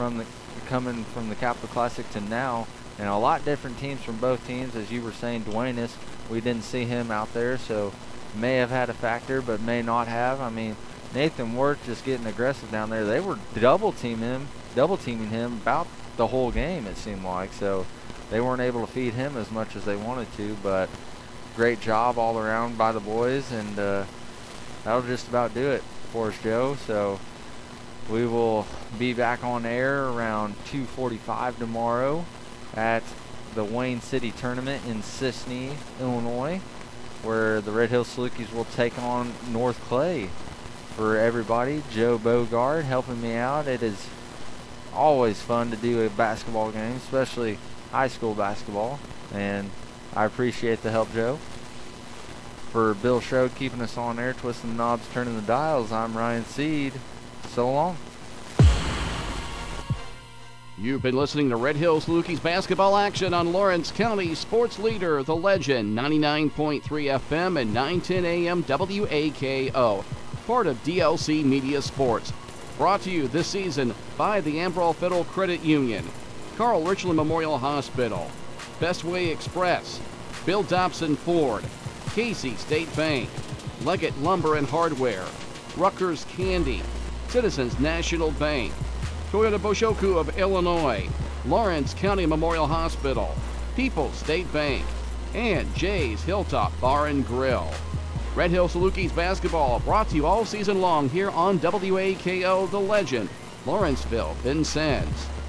coming from the Capital Classic to now, and a lot different teams from both teams. As you were saying, Duenas, we didn't see him out there, so may have had a factor, but may not have. I mean, Nathan Worth just getting aggressive down there. They were double teaming him about the whole game, it seemed like. So they weren't able to feed him as much as they wanted to, but great job all around by the boys, and that'll just about do it for us, Joe. So we will be back on air around 2:45 tomorrow at the Wayne City Tournament in Sisney, Illinois, where the Red Hill Salukis will take on North Clay. For everybody, Joe Bogard helping me out. It is always fun to do a basketball game, especially high school basketball, and I appreciate the help, Joe. For Bill Schode keeping us on air, twisting the knobs, turning the dials, I'm Ryan Seed. So long. You've been listening to Red Hill Salukis basketball action on Lawrence County Sports Leader, The Legend, 99.3 FM and 910 AM WAKO. Part of DLC Media Sports. Brought to you this season by the Ambrol Federal Credit Union, Carl Richland Memorial Hospital, Bestway Express, Bill Dobson Ford, Casey State Bank, Leggett Lumber and Hardware, Rutgers Candy, Citizens National Bank, Toyota Boshoku of Illinois, Lawrence County Memorial Hospital, People's State Bank, and Jay's Hilltop Bar and Grill. Red Hill Salukis basketball brought to you all season long here on WAKO The Legend, Lawrenceville, Vincennes.